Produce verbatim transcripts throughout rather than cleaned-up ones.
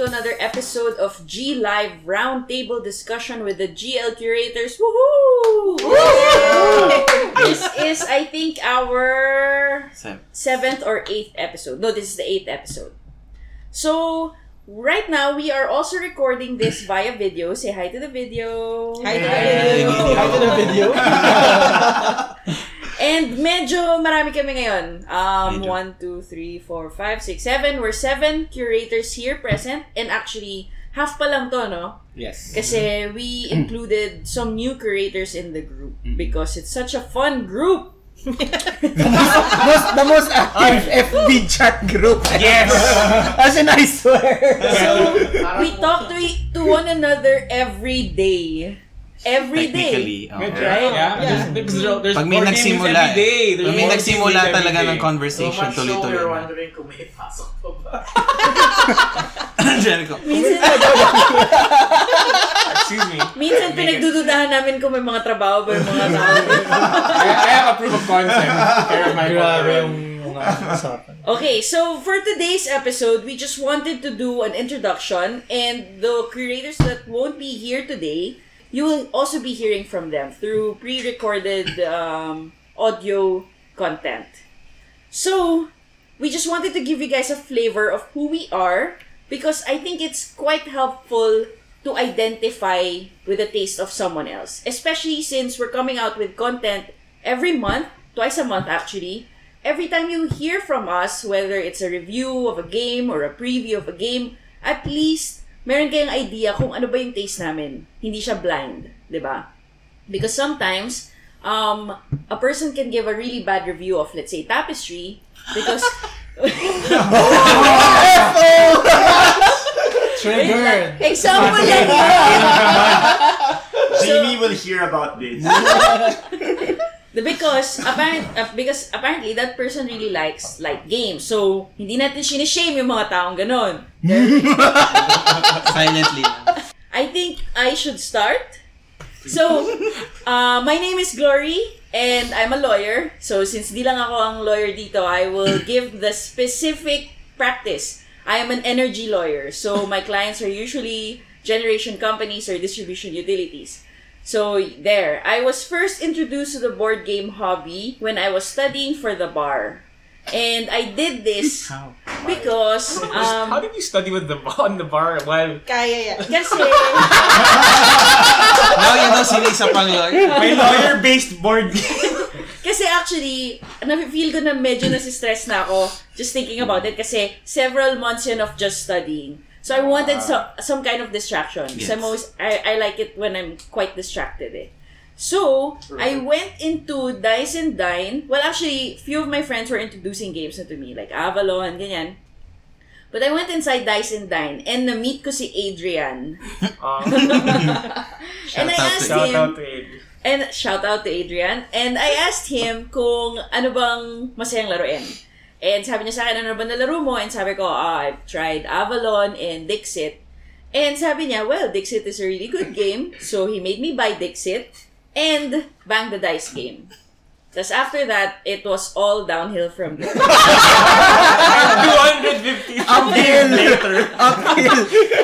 another episode of G Live Roundtable Discussion with the G L Curators. Woohoo! Woo! This is, I think, our seventh or eighth episode. No, this is the eighth episode. So, right now, we are also recording this via video. Say hi to the video. Hi to the video. Hi to the video. And medyo marami kami ngayon. Um, medyo. one, two, three, four, five, six, seven. We're seven curators here present. And actually, half pa lang to, no? Yes. Kasi we included some new curators in the group. Because it's such a fun group. the most, the most active F B chat group. Yes. As in, I swear. So, we talk to, to one another every day. Every day. Okay. Right? Yeah. yeah. There's, there's, there's Pag may nagsimula, every day. Pag may nagsimula talaga ng conversation, so tuloy-tuloy. So much so, we're wondering kung may pasok pa ba? Jericho. Minsan, excuse me. Minsan pinagdududahan namin kung may mga trabaho ba yung mga tao. I, I have a proof of concept. Care of my Okay, so for today's episode, we just wanted to do an introduction, and the curators that won't be here today, you will also be hearing from them through pre-recorded um, audio content. So, we just wanted to give you guys a flavor of who we are because I think it's quite helpful to identify with the taste of someone else. Especially since we're coming out with content every month, twice a month actually. Every time you hear from us, whether it's a review of a game or a preview of a game, at least meron kayong idea kung ano ba yung taste namin. Hindi siya blind, di ba? Because sometimes, um, a person can give a really bad review of, let's say, Tapestry, because... Triggered! Example lang yun! Jamie will hear about this. Because, apparent, uh, because apparently that person really likes light games. So, hindi natin sinishame yung mga taong ganon. Silently. I think I should start. So, uh, my name is Glory and I'm a lawyer. So, since di lang ako ang lawyer dito, I will give the specific practice. I am an energy lawyer. So, my clients are usually generation companies or distribution utilities. So, there. I was first introduced to the board game hobby when I was studying for the bar. And I did this How? because... Um, How did you study with the on the bar while... Kaya yan. Kasi... Now you know sino isa pang lawyer? May lawyer-based board game. Kasi actually, na-feel ko na medyo nasistress na ako just thinking about it kasi several months yun of just studying. So I wanted so, some kind of distraction. Yes. I'm always, I, I like it when I'm quite distracted eh. So, I went into Dice and Dine. Well, actually, few of my friends were introducing games to me, like Avalon, ganyan. But I went inside Dice and Dine and na-meet ko si Adrian. Um, and I asked shout him... out to Adrian. And shout out to Adrian. And I asked him kung ano bang masayang laruin. And sabi niya sa akin, ano ba nalaro mo? And sabi ko, ah, I've tried Avalon and Dixit. And sabi niya, well, Dixit is a really good game. So he made me buy Dixit and Bang the Dice game. Tapos after that, it was all downhill from there. two hundred fifty Uphill! later. Uphill!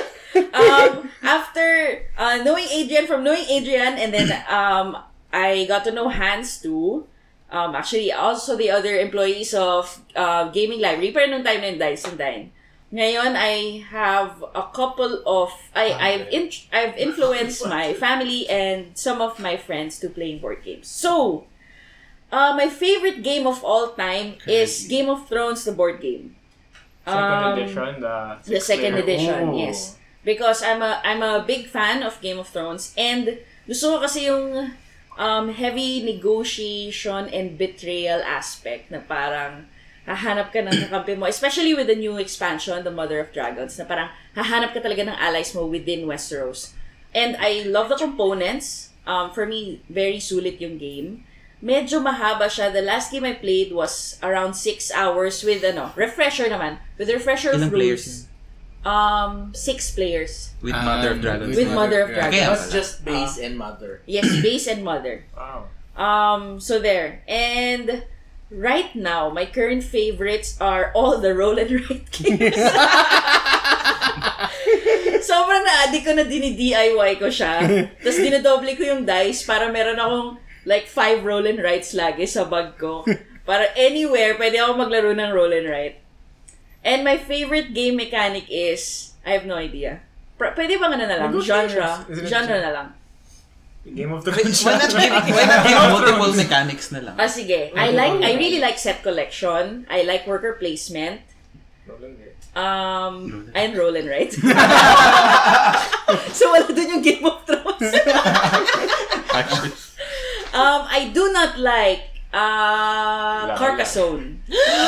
um, after uh, knowing Adrian, from knowing Adrian, and then um, I got to know Hans too. Um, actually, also the other employees of uh, Gaming Library. Pero nung time na yung Dice and Dine. Ngayon, I have a couple of... I, I've, in, I've influenced my family and some of my friends to playing board games. So, uh, my favorite game of all time is Game of Thrones, the board game. Second Um, edition. The, The second player. edition, Oh. yes. Because I'm a I'm a big fan of Game of Thrones and gusto ko kasi yung um, heavy negotiation and betrayal aspect na parang hahanap ka ng kakampi mo, especially with the new expansion, the Mother of Dragons, na parang hahanap ka talaga ng allies mo within Westeros. And I love the components. Um, for me, very sulit yung game. Medyo mahaba siya. The last game I played was around six hours with, ano, refresher naman. With refresher of Ilang players rules. Um, six players. With Um, Mother of Dragons. With Mother of Dragons. Kaya That's pala. just base and mother. Yes, base and mother. Wow. Um, so there. And right now, my current favorites are all the roll and write games. ina-addict ko na dini-D I Y ko siya. Tapos dinodoble ko yung dice para meron akong like five roll and writes lagi sa bag ko. Para anywhere, pwede ako maglaro ng roll and write. And my favorite game mechanic is, I have no idea. P- pwede bang ano na lang? Genre. Genre na lang. Game of Thrones. Why not give, why not give multiple mechanics na lang? Ah, sige. I like, I really like set collection. I like worker placement. Um, and roll and write. So, wala dun yung Game of Thrones. Actually. um, I do not like uh, Carcassonne.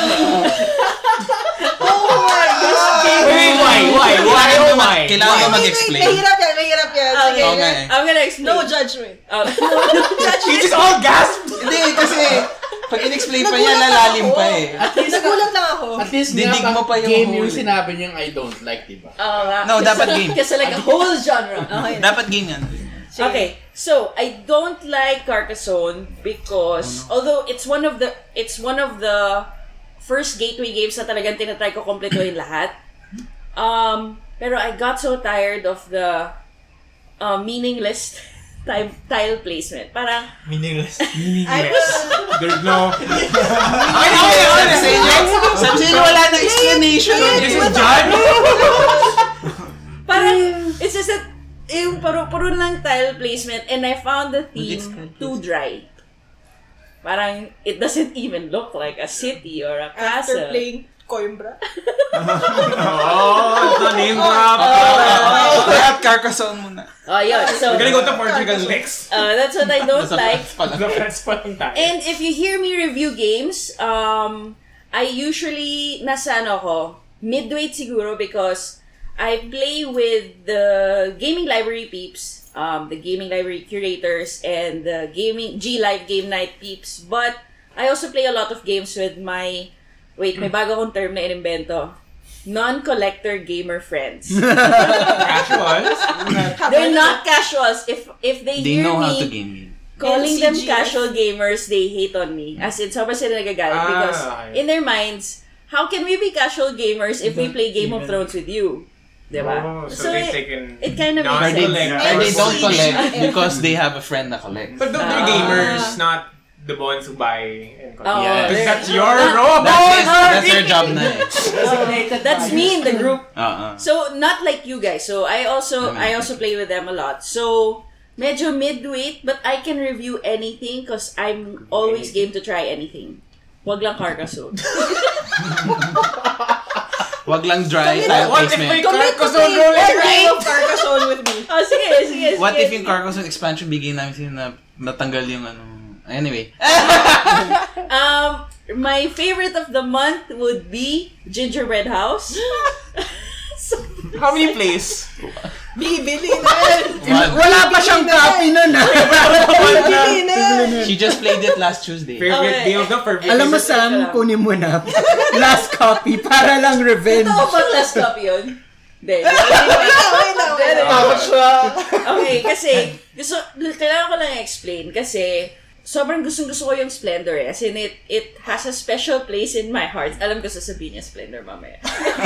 Oh my God! Wait, why? Why? Why? Oh, why? Kailangan mo Wait, mag-explain. Mahirap yan, mahirap yan. Sige. Okay. Oo nga eh. I'm gonna explain. No judgment. Oh. You just all gasped! Hindi, kasi pag in-explain pa niya, lalalim pa eh. At least, Nagulat lang ako. at least Didig nga, mo pa yung game whole- yung sinabi niyang I don't like, diba? Oo nga. No, Kasi- dapat game. Kasi like a whole genre. Okay. Dapat game yan. Okay, so I don't like Carcassonne because although it's one of the it's one of the first gateway games na talagang tinatry ko kompletuhin lahat. Um, pero I got so tired of the uh, meaningless time, tile placement. Parang Meaningless. I was... There's no... Ay, okay, okay. Sa inyo, sa inyo wala na explanation. This is John? parang it's just that yung puro-puro lang tile placement and I found the theme too dry. Parang it doesn't even look like a city or a castle. After playing Coimbra. Oh, it's a name drop. At Carcassonne muna. Oh, yun. So, We're gonna go to Portugal next. uh, that's what I don't like. The friends pa lang tayo. And if you hear me review games, um, I usually, nasa ano ko, midweight siguro because I play with the gaming library peeps, um, the gaming library curators, and the gaming G-Live Game Night peeps. But I also play a lot of games with my, wait, may bago akong term na inimbento. Non-collector gamer friends. Casuals? They're not casuals. If if they, They hear know me how to game game. calling N C G them S. casual gamers, they hate on me. As in, sobrang sila nagagalit Ah, because okay. in their minds, how can we be casual gamers if we play Game of Thrones with you? Diba? Oh, so, they've it, taken it kind of Or makes they, sense. or they don't N C G. collect because they have a friend na collect. But those are Ah. gamers, not the ones who buy and collect. Oh, Yeah. Because they're- that's your Not- role! That's, that's your job na eh. Designated. That's me in the group. Uh-uh. So, not like you guys. So, I also I also play with them a lot. So, medyo midweight, but I can review anything because I'm always game to try anything. Wag lang Carcassonne. Wag lang dry Commit- tile What if may placement. Commit to Carcassonne play roll and one write? game of Carcassonne with me. Oh, sige, sige, sige. What if yung Carcassonne expansion bigay namin sila na natanggal yung ano. Anyway. Um, my favorite of the month would be Gingerbread House. How many plays? Bibili na! One. Wala pa siyang copy nun, ah. Bibili na! She just played it last Tuesday. Favorite Okay. game of the favorite. Alam mo, Isa- Sam, kunin mo na. Last copy, para lang revenge. Ito bang last copy yun? Hindi. Wait lang, wait lang, wait lang. Okay, kasi, gusto, kailangan ko lang explain kasi sobrang gustong-gusto ko yung Splendor eh. As in, it, it has a special place in my heart. Alam ko sasabihin niya Splendor mamaya.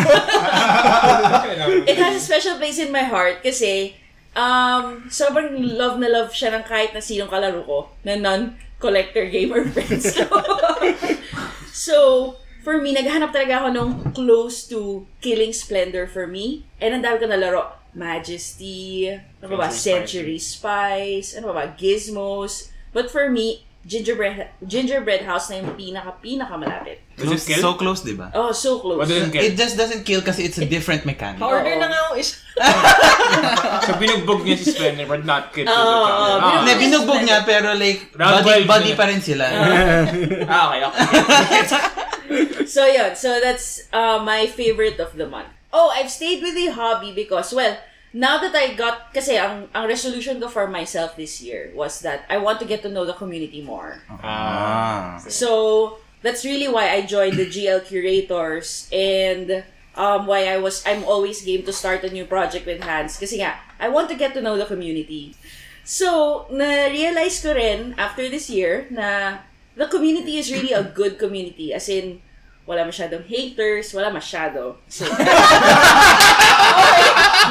It has a special place in my heart kasi um, sobrang love na love siya ng kahit na sinong kalaro ko na non-collector gamer friends ko. So, for me, naghahanap talaga ako nung close to Killing Splendor for me. And ang dami ko nalaro. Majesty, ano ba ba? Century Spice, ano ba ba? Gizmos. But for me, Gingerbread Gingerbread House na yung pinaka-pinaka malapit. Does it Close, kill? so close, di ba? Oh, so close. What doesn't kill? It just doesn't kill kasi it's a different mechanic. Order Oo. na nga ako isa. So binugbog niya si Splendor but not kill. Oo, oo, Ah, Hindi, binugbog niya pero like, Round body, twelve body yun. pa rin sila. ah, okay, okay. So yun, so that's uh, my favorite of the month. Oh, I've stayed with the hobby because, well, now that I got, kasi ang, ang resolution ko for myself this year was that I want to get to know the community more. Ah. So, that's really why I joined the G L Curators and um, why I was, I'm always game to start a new project with Hans. Kasi nga, I want to get to know the community. So, na-realize ko rin after this year na the community is really a good community. As in, wala masyadong haters, wala masyado. So,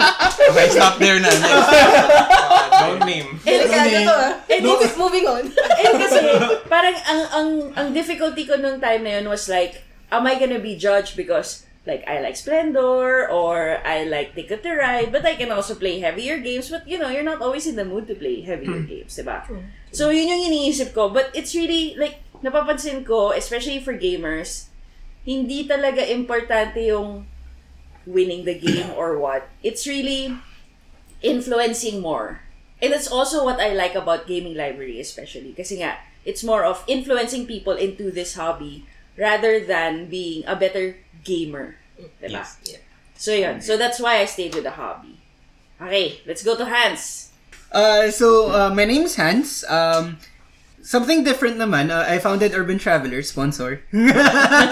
Okay, stop there na. Next. Don't name. Delikado to ah. And Moving, moving on. And kasi, parang ang, ang, ang difficulty ko nung time na yun was like, am I gonna be judged because like I like Splendor or I like Ticket to Ride, but I can also play heavier games. But you know, you're not always in the mood to play heavier games, diba? So yun yung iniisip ko. But it's really like napapansin ko, especially for gamers, hindi talaga importante yung winning the game or what. It's really influencing more. And it's also what I like about Gaming Library especially. Kasi nga, it's more of influencing people into this hobby rather than being a better gamer. Diba? Yes. Yeah. So yun. So that's why I stayed with the hobby. Okay, let's go to Hans. Uh, so, uh, my name is Hans. Um, something different naman. Uh, I founded Urban Traveler, sponsor. Kita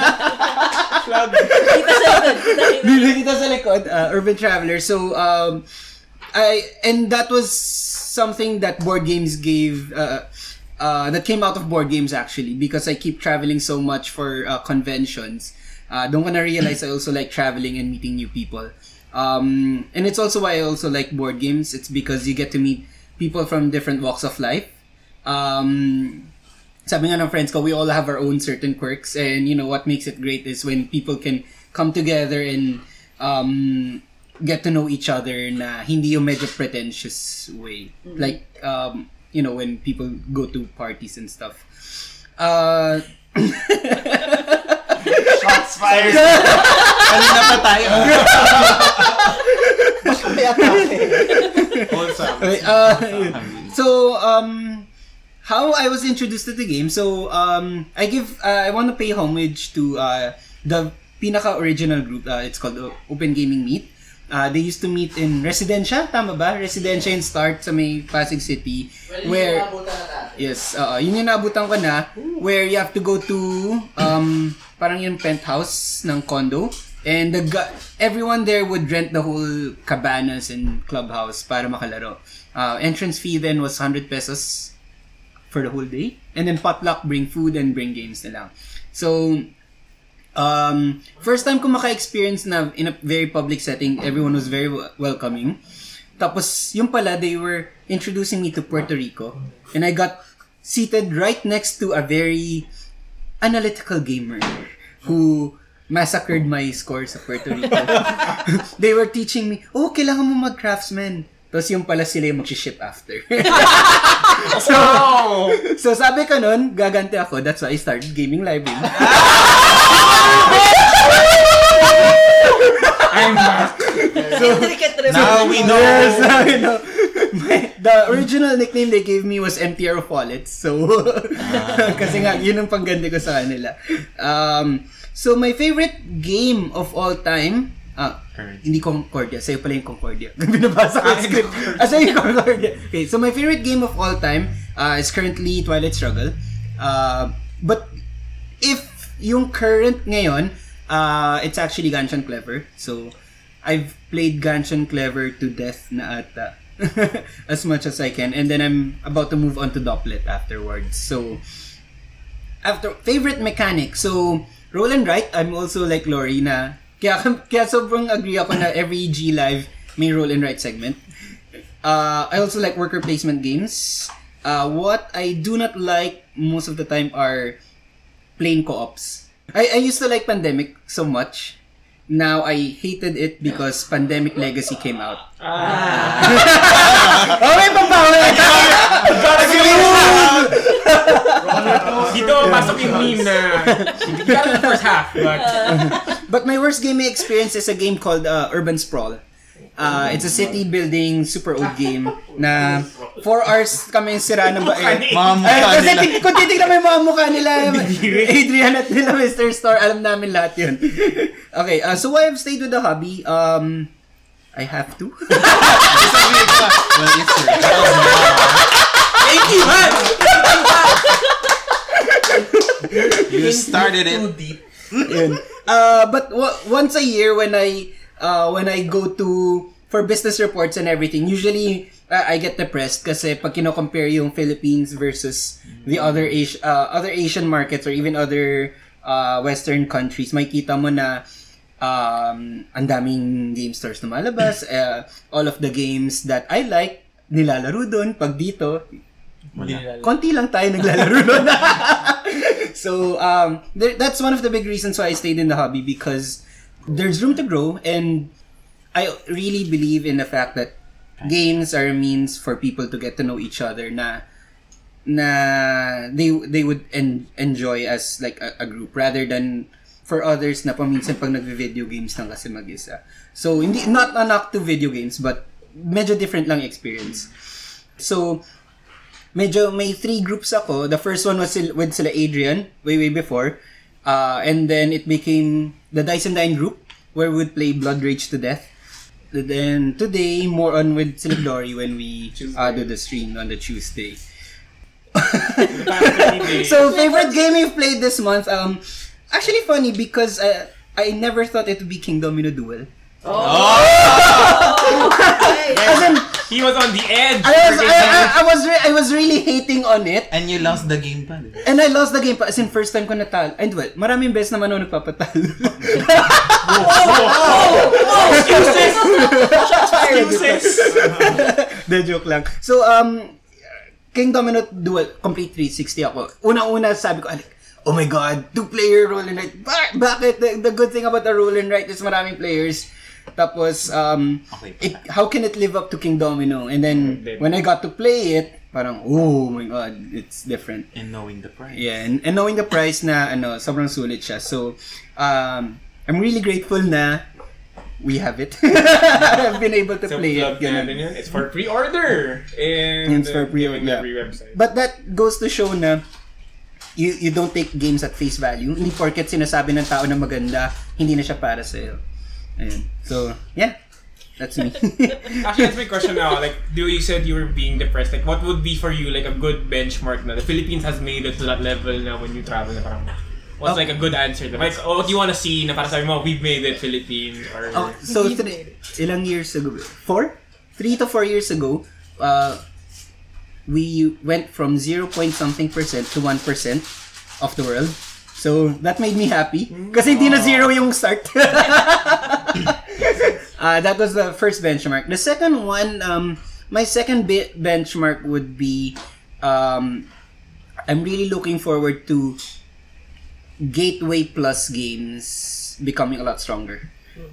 sa likod. Kita, kita. Dito sa likod, uh, Urban Traveler. So, um, I and that was something that board games gave. Uh, uh, that came out of board games actually, because I keep traveling so much for uh, conventions. Uh, doon ko na realize I also like traveling and meeting new people. Um, and it's also why I also like board games. It's because you get to meet people from different walks of life. Um, sabi nga ng friends ko, we all have our own certain quirks, and you know what makes it great is when people can come together and um, get to know each other na hindi yung medyo pretentious way. Mm-hmm. Like, um, you know, when people go to parties and stuff. Uh, Shots fired! Kanina pa tayo. Okay, uh, so, um, how I was introduced to the game. So, um, I give, uh, I want to pay homage to uh, the pinaka-original group. Uh, it's called Open Gaming Meet. Uh, they used to meet in Residencia, tama ba? Residencia in Start sa may Pasig City. Well, where, yes, uh, yun yung naabutan ko na, where you have to go to, um, parang yung penthouse ng condo. And the gu- everyone there would rent the whole cabanas and clubhouse para makalaro. Uh, entrance fee then was one hundred pesos for the whole day. And then potluck, bring food and bring games na lang. So, um, first time ko maka-experience na in a very public setting, everyone was very w- welcoming. Tapos, yung pala, they were introducing me to Puerto Rico. And I got seated right next to a very analytical gamer who massacred my score sa Puerto Rico. They were teaching me, oh, kailangan mo mag-craftsman. Tapos yung pala sila yung mag-ship after. so, so sabi ko nun, gaganti ako. That's why I started Gaming Library. I'm back. So, Now we know. yes, now we know. My, the original nickname they gave me was M T R of Wallets. So, kasi nga, yun ang pangganda ko sa kanila. Um, so, my favorite game of all time, ah, hindi Concordia. Sa'yo pala yung Concordia. Binabasa ko yung script. Ah, sa'yo yung Concordia. Okay, so my favorite game of all time uh, is currently Twilight Struggle. Uh, but, if yung current ngayon, uh, it's actually Genshin Clever. So, I've played Genshin Clever to death na ata. As much as I can. And then I'm about to move on to Dopplet afterwards. So, after favorite mechanic. So, roll and write, I'm also like Lori na kaya, kaya sobrang agree ako na every G Live may roll and write segment. Uh, I also like worker placement games. Uh, what I do not like most of the time are plain co-ops. I, I used to like Pandemic so much. Now, I hated it because Pandemic Legacy came out. Ah. Okay, pampawa na ka! Dito, pasok yung meme na hindi ka the first half, but... But my worst gaming experience is a game called uh, Urban Sprawl. Uh, it's a city building, super old game na four hours kami sira ng ba eh. Mga mukha Ay, kasi nila. tig- kung titignan mo yung mga mukha nila, Adrian at nila, Mister Store, alam namin lahat yun. Okay, uh, so why I've stayed with the hobby, um, I have to. Well, yes, sir. Thank you, man! You started it. Yun. Uh, but w- once a year when I uh, when I go to for business reports and everything, usually uh, I get depressed kasi pag kino-compare yung Philippines versus the other Asi- uh, other Asian markets or even other uh, Western countries, makikita mo na Um, ang daming game stores na malabas. Uh, all of the games that I like, nilalaro doon. Pag dito, konti lang tayo naglalaro doon. So, um, there, that's one of the big reasons why I stayed in the hobby, because there's room to grow, and I really believe in the fact that games are a means for people to get to know each other na na they they would en- enjoy as like a, a group, rather than for others na paminsan pag nagvi-video games lang kasi mag-isa. So, hindi, not a knock to video games, but medyo different lang experience. So, medyo may three groups ako. The first one was sil- with sila Adrian, way, way before. Uh, and then it became the Dice and Dine group, where we would play Blood Rage to death. Then today, more on with sila Dory when we uh, do the stream on the Tuesday. So, favorite game you've played this month? Um, Actually funny because uh, I never thought it would be King Domino Duel. Oh! As in, He was on the edge. I was I, I, I was re- I was really hating on it. And you lost the game pa. And I lost the game pa. As in, first time ko natalo. And well, maraming beses naman ako nagpapatalo. Excuses! Shots fired! Excuses! The joke lang. So, um, King Domino Duel, complete three sixty ako. Una-una sabi ko, oh my god, two-player roll and write. Ba- bakit? The, the good thing about the roll and write is maraming players. Tapos, um, Okay, it, how can it live up to King Domino? And then, when I got to play it, parang, oh my god, it's different. And knowing the price. Yeah, and, and knowing the price na, ano, sobrang sulit siya. So, um, I'm really grateful na we have it. I've been able to So, play plug it. Ganun. natin yun. It's for pre-order. And It's for pre-order, uh, yeah. every website. But that goes to show na you you don't take games at face value. Hindi porket sinasabi ng tao na maganda, hindi na siya para sa'yo. Ayun. So, yeah. That's me. Actually, that's my question now. Like, do you said you were being depressed? Like, what would be for you like a good benchmark na the Philippines has made it to that level na when you travel na parang, what's Okay. like a good answer? Like, what do you want to see na para sabi mo, we've made it, Philippines? Or, Oh, so, three, ilang years ago? Four? Three to four years ago, uh, we went from zero point something percent to one percent of the world. So, that made me happy. Kasi hindi na zero yung start. uh, that was the first benchmark. The second one, um, my second bi- benchmark would be, um, I'm really looking forward to Gateway Plus games becoming a lot stronger.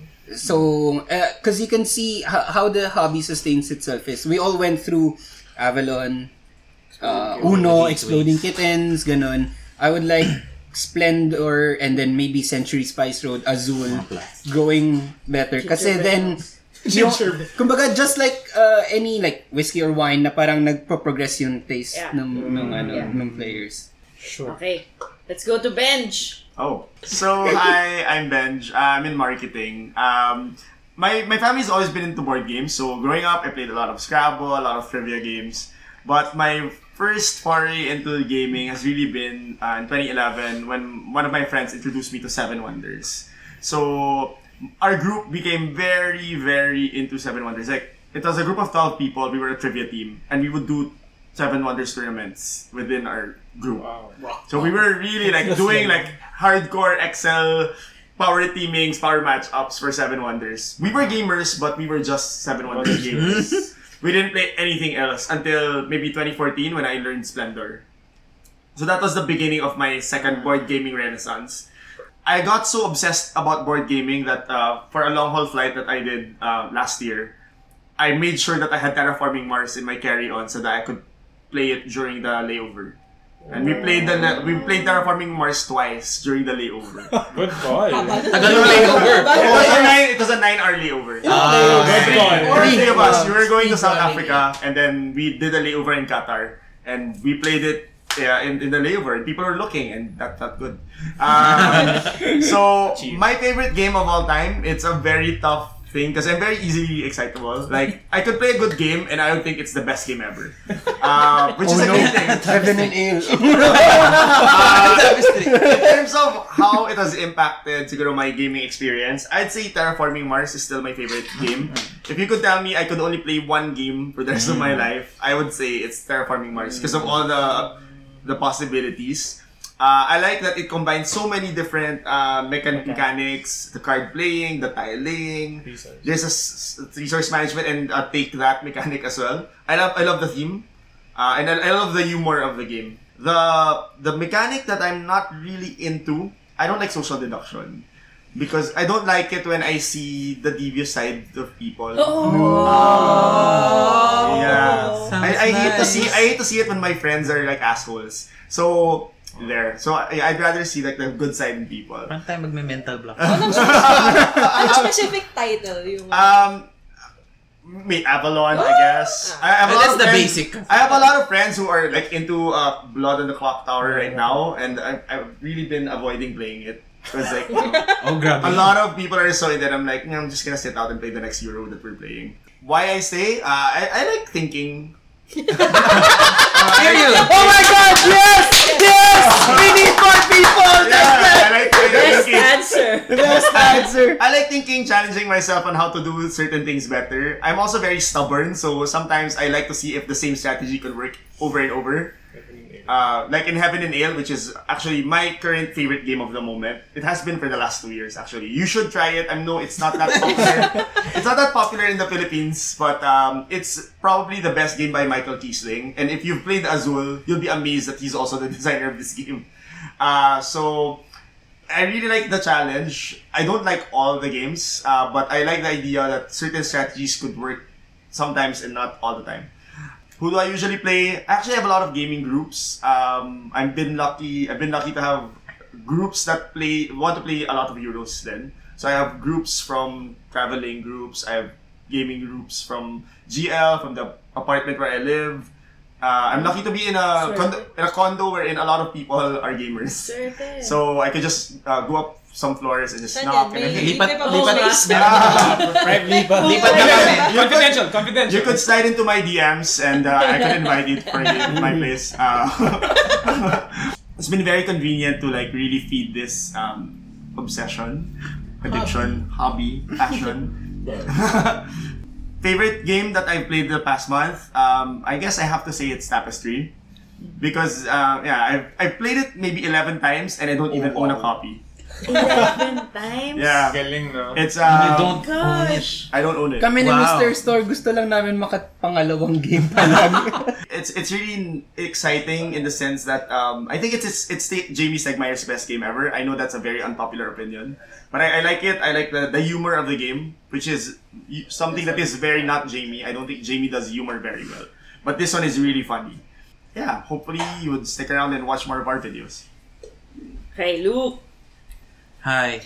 So, because uh, you can see how, how the hobby sustains itself is, we all went through Avalon, uh, Uno, Exploding Kittens, ganon. I would like Splendor, and then maybe Century Spice Road, Azul, growing better. Kasi then, yung, kumbaga, just like uh, any like whiskey or wine na parang nagpo-progress yung taste Yeah. ng, ng, ano, Yeah. ng players. Okay, let's go to Benj. Oh, so hi, I'm Benj. Uh, I'm in marketing. Um, my my family's always been into board games. So growing up, I played a lot of Scrabble, a lot of trivia games. But my first foray into gaming has really been uh, in twenty eleven when one of my friends introduced me to Seven Wonders. So our group became very, very into Seven Wonders. Like, it was a group of twelve people. We were a trivia team, and we would do Seven Wonders tournaments within our group. wow. So we were really like doing like hardcore Excel power teamings, power matchups for Seven Wonders. We were gamers, but we were just Seven Wonders gamers. We didn't play anything else until maybe twenty fourteen when I learned Splendor. So that was the beginning of my second board gaming renaissance. I got so obsessed about board gaming that uh, for a long haul flight that I did uh, last year, I made sure that I had Terraforming Mars in my carry-on so that I could play it during the layover. And we played the we played Terraforming Mars twice during the layover. Good call. Tagal yung layover. It was a nine. It was a nine-hour layover. Ah, Good call. Or three of us. We were going to South Africa, and then we did a layover in Qatar, and we played it yeah, in, in the layover. And people were looking, and that felt good. Um, so my favorite game of all time. It's a very tough thing because I'm very easily excitable. Like, I could play a good game, and I don't think it's the best game ever. Uh, which is a good thing. Heaven and ale. Uh, in terms of how it has impacted siguro my gaming experience, I'd say Terraforming Mars is still my favorite game. If you could tell me I could only play one game for the rest of my life, I would say it's Terraforming Mars because of all the the possibilities. Uh, I like that it combines so many different uh, mechan- mechanics, the card playing, the tile laying. Resource. There's a s- s- resource management and uh, take that mechanic as well. I love I love the theme, uh, and I, I love the humor of the game. The the mechanic that I'm not really into, I don't like social deduction. Because I don't like it when I see the devious side of people. Oh. Yeah. Sounds I, I hate to nice. see I hate to see it when my friends are like assholes. So there. So I, I'd rather see like the good side in people. Parang tayo magme-mental block. Anong specific title? Yung, Um May Avalon, I guess. I have a But lot that's of the friends- basic. I have a lot of friends who are like into uh, Blood on the Clock Tower right now, and I've, I've really been avoiding playing it. Because like, you know, Oh, grabe. a lot of people are so in that I'm like, "Mm, I'm just gonna sit out and play the next Euro that we're playing. Why I stay? Uh, I, I like thinking. Period. Oh my God! Yes! Yes! We need more people! Yeah, I like, I like Best thinking. answer. Best answer. I like thinking, challenging myself on how to do certain things better. I'm also very stubborn, so sometimes I like to see if the same strategy could work over and over. Uh, like in Heaven and Ale, which is actually my current favorite game of the moment. It has been for the last two years, actually. You should try it. I know it's not that popular. It's not that popular in the Philippines, but um, it's probably the best game by Michael Kiesling. And if you've played Azul, you'll be amazed that he's also the designer of this game. Uh, so, I really like the challenge. I don't like all the games, uh, but I like the idea that certain strategies could work sometimes and not all the time. Who do I usually play? I actually have a lot of gaming groups. Um, I've been lucky. I've been lucky to have groups that play want to play a lot of Euros. Then, so I have groups from traveling groups. I have gaming groups from G L, from the apartment where I live. Uh, I'm lucky to be in a condo, in a condo wherein a lot of people are gamers. Certain. So I could just uh, go up some floors and just Saan knock yan? and May- then Lipat, may pa- lipat. space. Lipat na kami. Confidential, confidential. you could slide into my D Ms and uh, I could invite you for a game at my place. Uh, it's been very convenient to like really feed this um, obsession, addiction, hobby, passion. Favorite game that I've played the past month? Um, I guess I have to say it's Tapestry. Because, uh, yeah, I've, I've played it maybe eleven times and I don't even own a copy. Eleven times? Yeah. Galing, no? It's, You uh, don't own it. Gosh. I don't own it. Kami ni Wow. Mister Store, gusto lang namin makatpangalawang game pa lang. It's it's really exciting in the sense that um, I think it's it's, it's Jamie Stegmaier's best game ever. I know that's a very unpopular opinion, but I, I like it. I like the, the humor of the game, which is y- something that is very not Jamie. I don't think Jamie does humor very well, but this one is really funny. Yeah, hopefully you would stick around and watch more of our videos. Okay, Luke. Hi.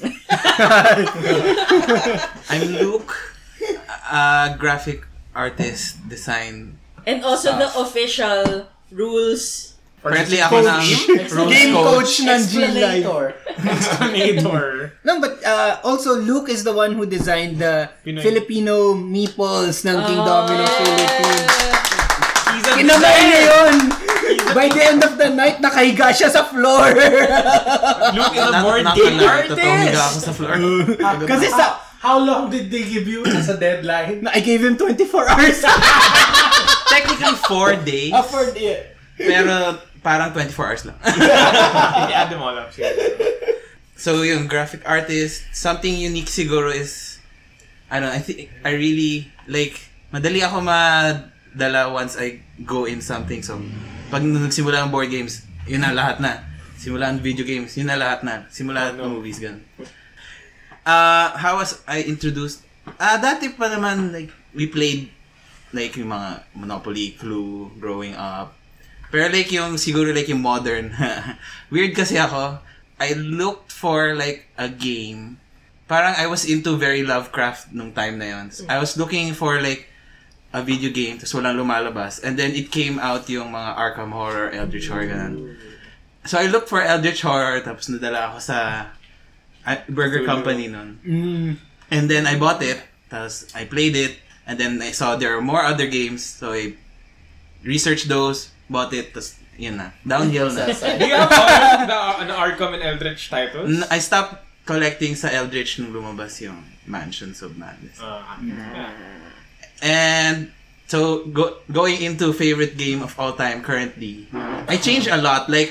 I'm Luke, a graphic artist, design. And also the Stuff. official rules. Currently ako ng rules Game coach. coach ng G-Live. Explanator. No, but uh, also Luke is the one who designed the Pinoy. Filipino meeples ng King Ah. Domino's Philippines. He's a Kinamay niya yun! By the end of the night, nakahiga siya sa floor. Luke is a Not- board not game gonna lie, totoo, artist. higa ako sa floor. Kasi sa... How long did they give you as a deadline? I gave him twenty-four hours. Technically four days, Ah, for the... pero parang twenty-four hours lang. I-add them all up. Sige. So yung graphic artist, something unique siguro is, I don't know, I think, I really, like, madali ako madala once I go in something. So, pag nagsimula ang board games, yun na lahat na. Simula ang video games, yun na lahat na. Simula ang movies, ganun. Uh, how was I introduced? Ah, dati pa naman, like, we played, like, yung mga Monopoly, Clue, growing up. Pero like yung, siguro like yung modern. Weird kasi ako. I looked for like a game. Parang I was into very Lovecraft nung time na yun. I was looking for like a video game, tapos walang lumalabas. And then it came out yung mga Arkham Horror, Eldritch Horror, ganun. So I looked for Eldritch Horror, tapos nadala ako sa uh, Burger Company nun. Mm. And then I bought it, tapos I played it, and then I saw there were more other games, so I researched those, bought it, tapos yun na. Downhill na. Do you have all the, the Arkham and Eldritch titles? N- I stopped collecting sa Eldritch nung lumabas yung Mansions of Madness. Uh, yeah. And so go, going into favorite game of all time currently, I changed a lot. Like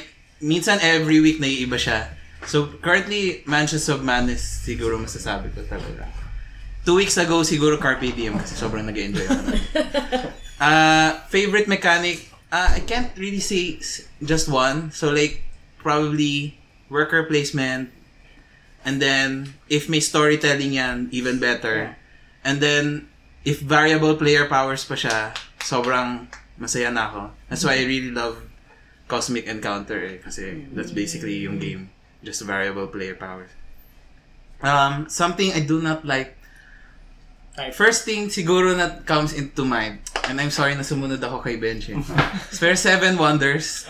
minsan every week naiiba siya. So, currently, Mansions of Madness siguro masasabi ko talaga. Two weeks ago, siguro Carpe Diem kasi sobrang nag-enjoy ako. uh, favorite mechanic, uh, I can't really say just one. So, like, probably worker placement. And then, if may storytelling yan, even better. And then, if variable player powers pa siya, sobrang masaya na ako. That's why I really love Cosmic Encounter eh, kasi that's basically yung game. Just variable player powers. Um, something I do not like. First thing siguro that comes into mind, and I'm sorry na sumunod ako kay Benji. Spare Seven Wonders.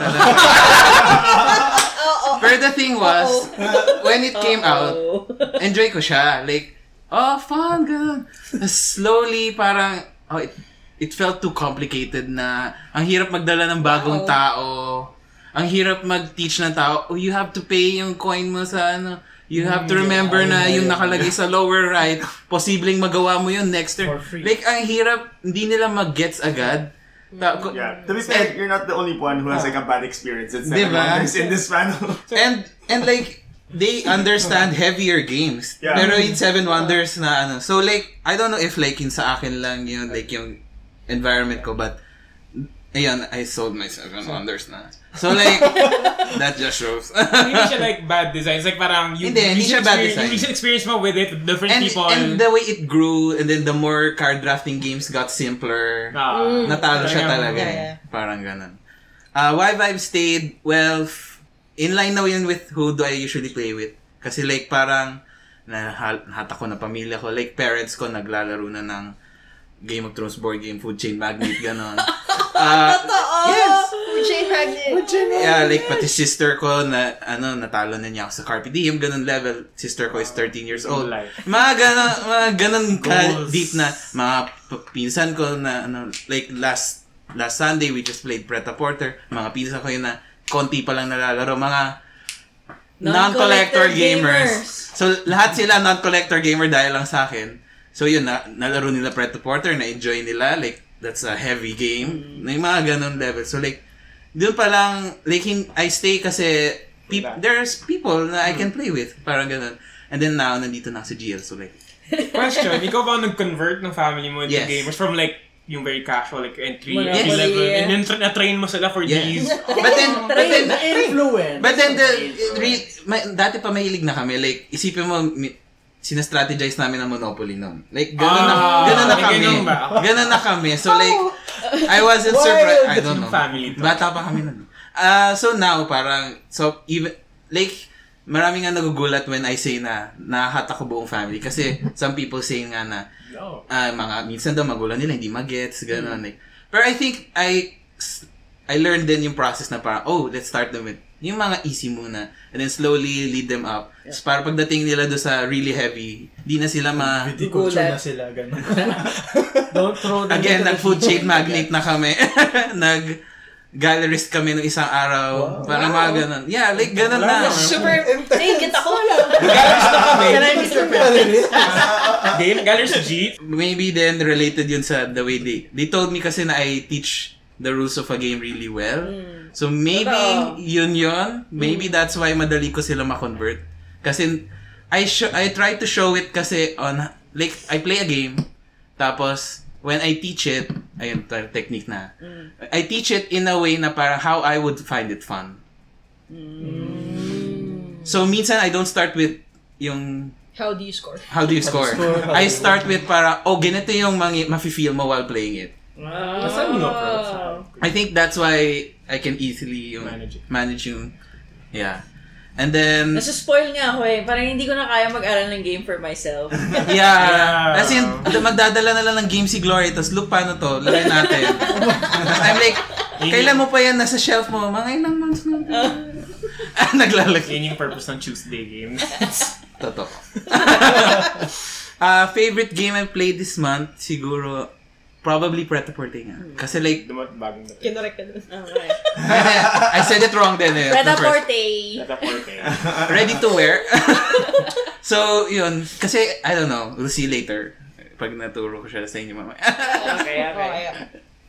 But the thing was, when it came out, enjoy ko siya. Like, oh, fun, ganun. Slowly, parang, oh, it, it felt too complicated na ang hirap magdala ng bagong tao. Ang hirap mag-teach ng tao, oh, you have to pay yung coin mo sa ano. You have to remember na yung nakalagay sa lower right, posibleng magawa mo yun next turn. Like, ang hirap, hindi nila mag-gets agad. Ta- yeah. To be fair, you're not the only one who has like a bad experience in Seven Diba? Wonders in this panel. and, and like, they understand heavier games. Yeah. Pero in Seven Wonders na ano. So like, I don't know if like in sa akin lang yun, like yung environment ko, but ayan, I sold my Seven Wonders na. So like, that just shows. Hindi siya like bad design. It's like parang you, Hindi, hindi siya bad design. Yung recent experience mo with it, with different and, people. and the way it grew, and then the more card drafting games got simpler, Ah, natalo siya talaga. Yeah, eh. yeah. Parang ganun. Uh, why Vibe stayed, well, f- in line na yun with who do I usually play with. Kasi like parang, nahata ko na pamilya ko, like parents ko naglalaro na ng Game of Thrones board game, Food Chain Magnate, ganon. Uh, yes! Food Chain Magnate! Yeah, like pati sister ko na ano natalo na niya ako sa Carpe Diem, ganun level. Sister ko is thirteen years old. Mga ganon, mga ganon ka deep na mga p- pinsan ko na ano like last last Sunday we just played Preta Porter. Mga pinsan ko yun na konti pa lang nalalaro, mga non-collector gamers. So lahat sila non-collector gamer dahil lang sa akin. So yun, na, nalaro nila Preta Porter, na-enjoy nila, like, that's a heavy game. Mm. Yung mga ganun level. So like, doon pa lang, like, in, I stay kasi, peop, there's people na I can play with. Parang ganun. And then now, nandito na si G L. So like, question, ikaw ba nag-convert ng family mo into Yes. gamers from like, yung very casual, like entry Monopoly, level, yeah. and then tra- na-train mo sila for yes. these? But then, but then, Influence. but then, the, re, ma, dati pa mahilig na kami. Like, isipin mo, mi, sinastrategize namin ang Monopoly noon. Like, gano'n na, Ah, gano'n na may kami. ganun ba? Gano'n na kami. So, like, I wasn't surprised. I don't know. Family to. Bata pa kami noon. Uh, so, now, parang, so, even, like, marami nga nagugulat when I say na, nahahat ako buong family. Kasi, some people say nga na, uh, mga, minsan daw magulang nila, hindi magets, gano'n. Like, pero I think, I, I learned din yung process na parang, oh, let's start them with, yung mga easy muna. And then slowly lead them up. Yeah. So, para pagdating nila do sa really heavy, di na sila ma... Viticulture na sila, gano'n. Don't throw them Again, into the nag-food chain heat. magnate na kami. Nag-gallerist kami nung isang araw. Wow. Parang mga ganun. Yeah, like ganun na. Super, nakikita ko. Galleries na kami. Can I be surprised? Game, Galleries G. Maybe then related yun sa the way they... They told me kasi na I teach the rules of a game really well. So maybe Totoo. yun yun. Maybe that's why madali ko sila ma-convert. Kasi I sh- I try to show it kasi on... Like, I play a game. Tapos, when I teach it, ayun, t- technique na. I teach it in a way na parang how I would find it fun. So, minsan I don't start with yung How do you score? how do you score. I start with para, oh, ganito yung mangi- mafe-feel mo while playing it. That's how you approach. I think that's why I can easily yung, Manage it. manage yung, yeah. And then, Nasa-spoil nga ako eh. Parang hindi ko na kaya mag-aral ng game for myself. yeah, Yeah. as in, magdadala na lang ng game si Glory, tapos look, paano to? Lagay natin. I'm like, kailan mo pa yan nasa shelf mo? Mga ilang months na. Naglalagay. Yun yung purpose ng Tuesday game. Totoo. uh, favorite game I played this month, siguro, probably Preta Porter nga. Kasi like, Dumat bagong dating. Kinorek ka dun. Okay. I said it wrong then eh. Preta The first- Porte. Preta Porter. Ready to wear. So, yun. Kasi, I don't know. We'll see later. Pag naturo ko siya sa inyo mamaya. Okay, okay. Okay.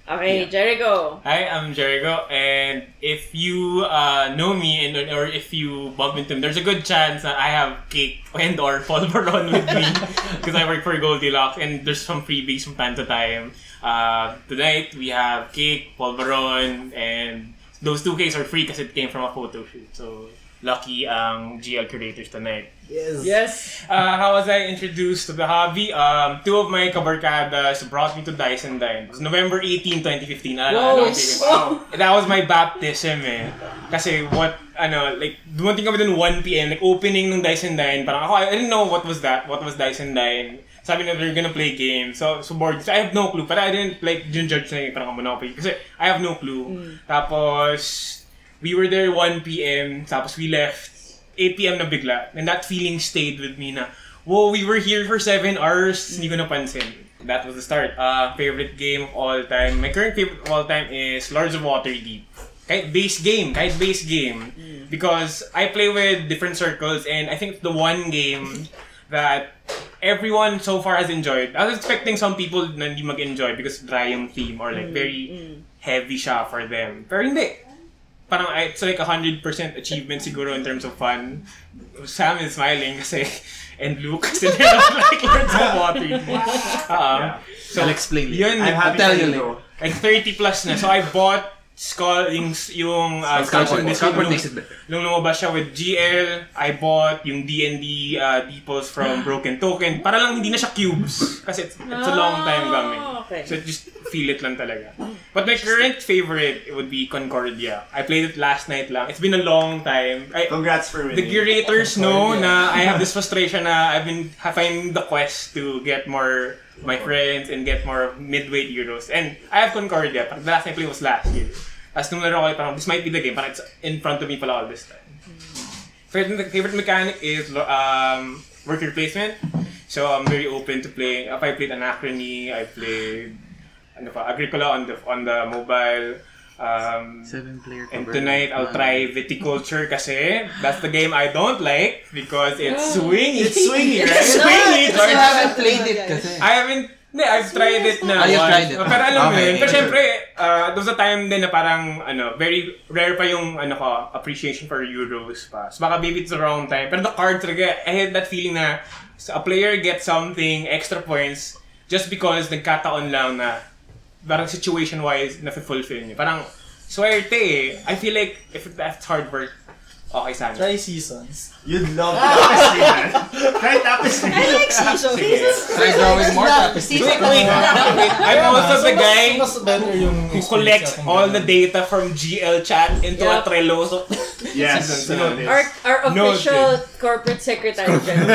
Okay, Jericho. Hi, I'm Jericho, and if you uh, know me and or if you bump into me, there's a good chance that I have Cake and or Polvoron with me because I work for Goldilocks, and there's some freebies from time to time. Uh, tonight we have Cake, Polvoron, and those two cakes are free because it came from a photo shoot. So lucky ang G L curators tonight. Yes. Yes. Uh, how was I introduced to the hobby? Um, two of my kabarkadas brought me to Dice and Dine. It was November eighteenth, twenty fifteen. Ano, Whoa. ano, wow. That was my baptism eh. Kasi what, ano, like, dumating kami dun one p.m. Like, opening ng Dice and Dine. Parang ako, I didn't know what was that. What was Dice and Dine. Sabi na they're gonna play games. So, so bored. So, I have no clue. But I didn't, like, judge na parang Monopoly. Kasi I have no clue. Mm. Tapos, we were there one p.m. Tapos we left eight p.m. na bigla. And that feeling stayed with me na, whoa, we were here for seven hours. Hindi ko napansin. That was the start. Uh, favorite game of all time. My current favorite of all time is Lords of Waterdeep. Kahit base game. Kahit base game. Because I play with different circles and I think it's the one game that everyone so far has enjoyed. I was expecting some people na hindi mag-enjoy because dry yung theme or like very heavy siya for them. Pero hindi. Parang it's like a hundred percent achievement siguro in terms of fun. Sam is smiling kasi and Luke kasi they don't like Lords of Waterdeep. Um, Yeah. so I'll explain yun, I'm happy tell for you you later. though. like thirty plus na. So I bought Skull, yung, yung uh, Skullport. Skullport. Skullport Nung- makes it better. Nung lumabas siya with G L, I bought yung D and D uh, Deeples from Broken Token. Para lang hindi na siya cubes. Kasi it's, it's a long time coming. Ah, okay. So just feel it lang talaga. But my current favorite would be Concordia. I played it last night lang. It's been a long time. I, Congrats for winning. the curators know na I have this frustration na I've been having the quest to get more my friends and get more midweight Euros. And I have Concordia. But the last time I played was last year. As nung laro ko, parang this might be the game, parang it's in front of me pala all this time. Favorite, favorite mechanic is um, worker placement. So I'm very open to playing. If I played Anachrony, I played ano pa, Agricola on the on the mobile. Um, Seven player and cover. tonight I'll try Viticulture kasi that's the game I don't like because it's swingy. It's swingy, right? It's swingy. Because you haven't played it kasi. I haven't, hindi, I've tried it na Ah, you've once. tried it. Pero alam mo Okay. yun, pero syempre, uh, there was a time din na parang, ano, very rare pa yung, ano ko, appreciation for Euros pa. So baka maybe it's the wrong time. Pero the card talaga, I had that feeling na a player gets something, extra points, just because nagkataon lang na parang situation-wise na-fulfill niya. Parang, swerte eh. I feel like, if that's hard work, okay sana. Try seasons. You'd love Tapestry, man. Try Tapestry. I like seasons. Try drawing more tapestry. Wait, wait, wait. I'm also the guy Mas better yung who collects all the data from G L chat into a Yep. Trello. So, Yes, Seasons, you know this. Our, our No, official corporate secretary.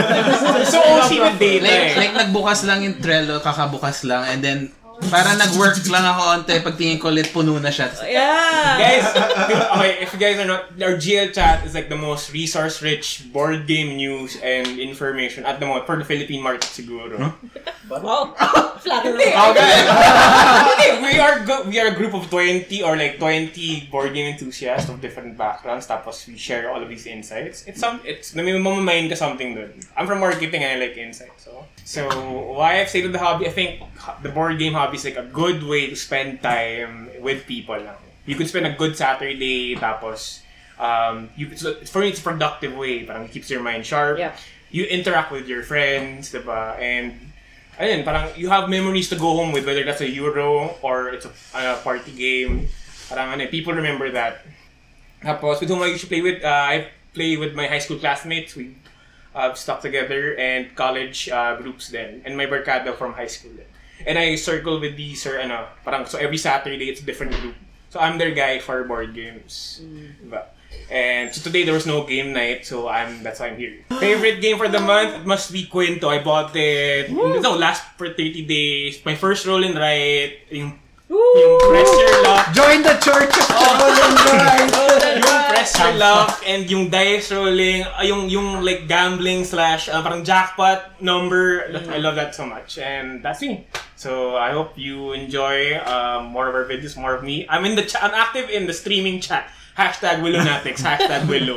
so O C with data Like, eh. like nagbukas lang yung Trello, kakabukas lang, and then para nag-work lang ako onte, pagtingin ko ulit, puno na siya. Yeah. Guys, okay, if you guys are not, our G L chat is like the most resource-rich board game news and information at the moment for the Philippine market siguro. Wow. Flattering. Okay. Okay, we are go- we are a group of twenty or like twenty board game enthusiasts of different backgrounds. Tapos we share all of these insights. It's some it's namimamayin ka something dun. I'm from marketing and I like insights. So so why I've stayed with the hobby, I think the board game hobby is like a good way to spend time with people lang. You can spend a good Saturday tapos um you so for me it's a productive way. Parang it keeps your mind sharp. Yeah. You interact with your friends, diba? And ayun, parang you have memories to go home with, whether that's a Euro or it's a uh, party game. Parang ano, people remember that. Tapos, with whom I usually play with, uh, I play with my high school classmates. We uh, stuck together and college uh, groups then. And my barkada from high school then. And I circle with these, or ano, parang, so every Saturday it's a different group. So I'm their guy for board games. Diba? And so today there was no game night, so I'm that's why I'm here. Favorite game for the month, it must be Quinto. I bought it. No, last for thirty days. My first roll in Riot, yung, yung press your luck, Join the Church of Trouble and Right! yung press your luck, and yung dice rolling, uh, yung yung like gambling slash uh, parang jackpot number. That, I love that so much, and that's me. So I hope you enjoy um, more of our videos, more of me. I'm in the ch- I'm active in the streaming chat. Hashtag Willonatics, hashtag Willow.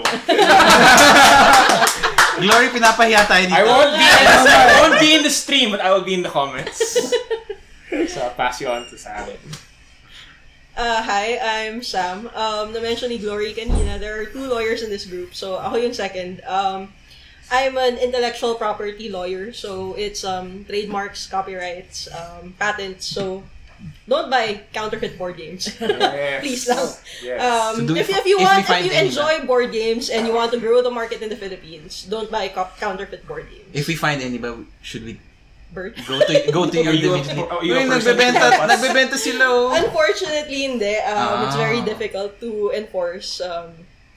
Glory, pinapahiya tayo dito. I won't be in the, I won't be in the stream, but I will be in the comments. So I'll pass you on to Sam. Uh, hi, I'm Sam. Um, na-mention ni Glory kanina, there are two lawyers in this group. So, ako yung second. Um, I'm an intellectual property lawyer. So, it's um, trademarks, copyrights, um, patents. So, don't buy counterfeit board games. Yes. Please lang. Yes. Um, So do we if, fi- if you if we want, if find you any enjoy board games and you want to grow the market in the Philippines, don't buy co- counterfeit board games. If we find any ba, should we Bert? go to go to your Are you a- division? are you a Uy, person nagbebenta, with campus? nagbebenta sila oh. Unfortunately, hindi. Um, It's very Ah. difficult to enforce um,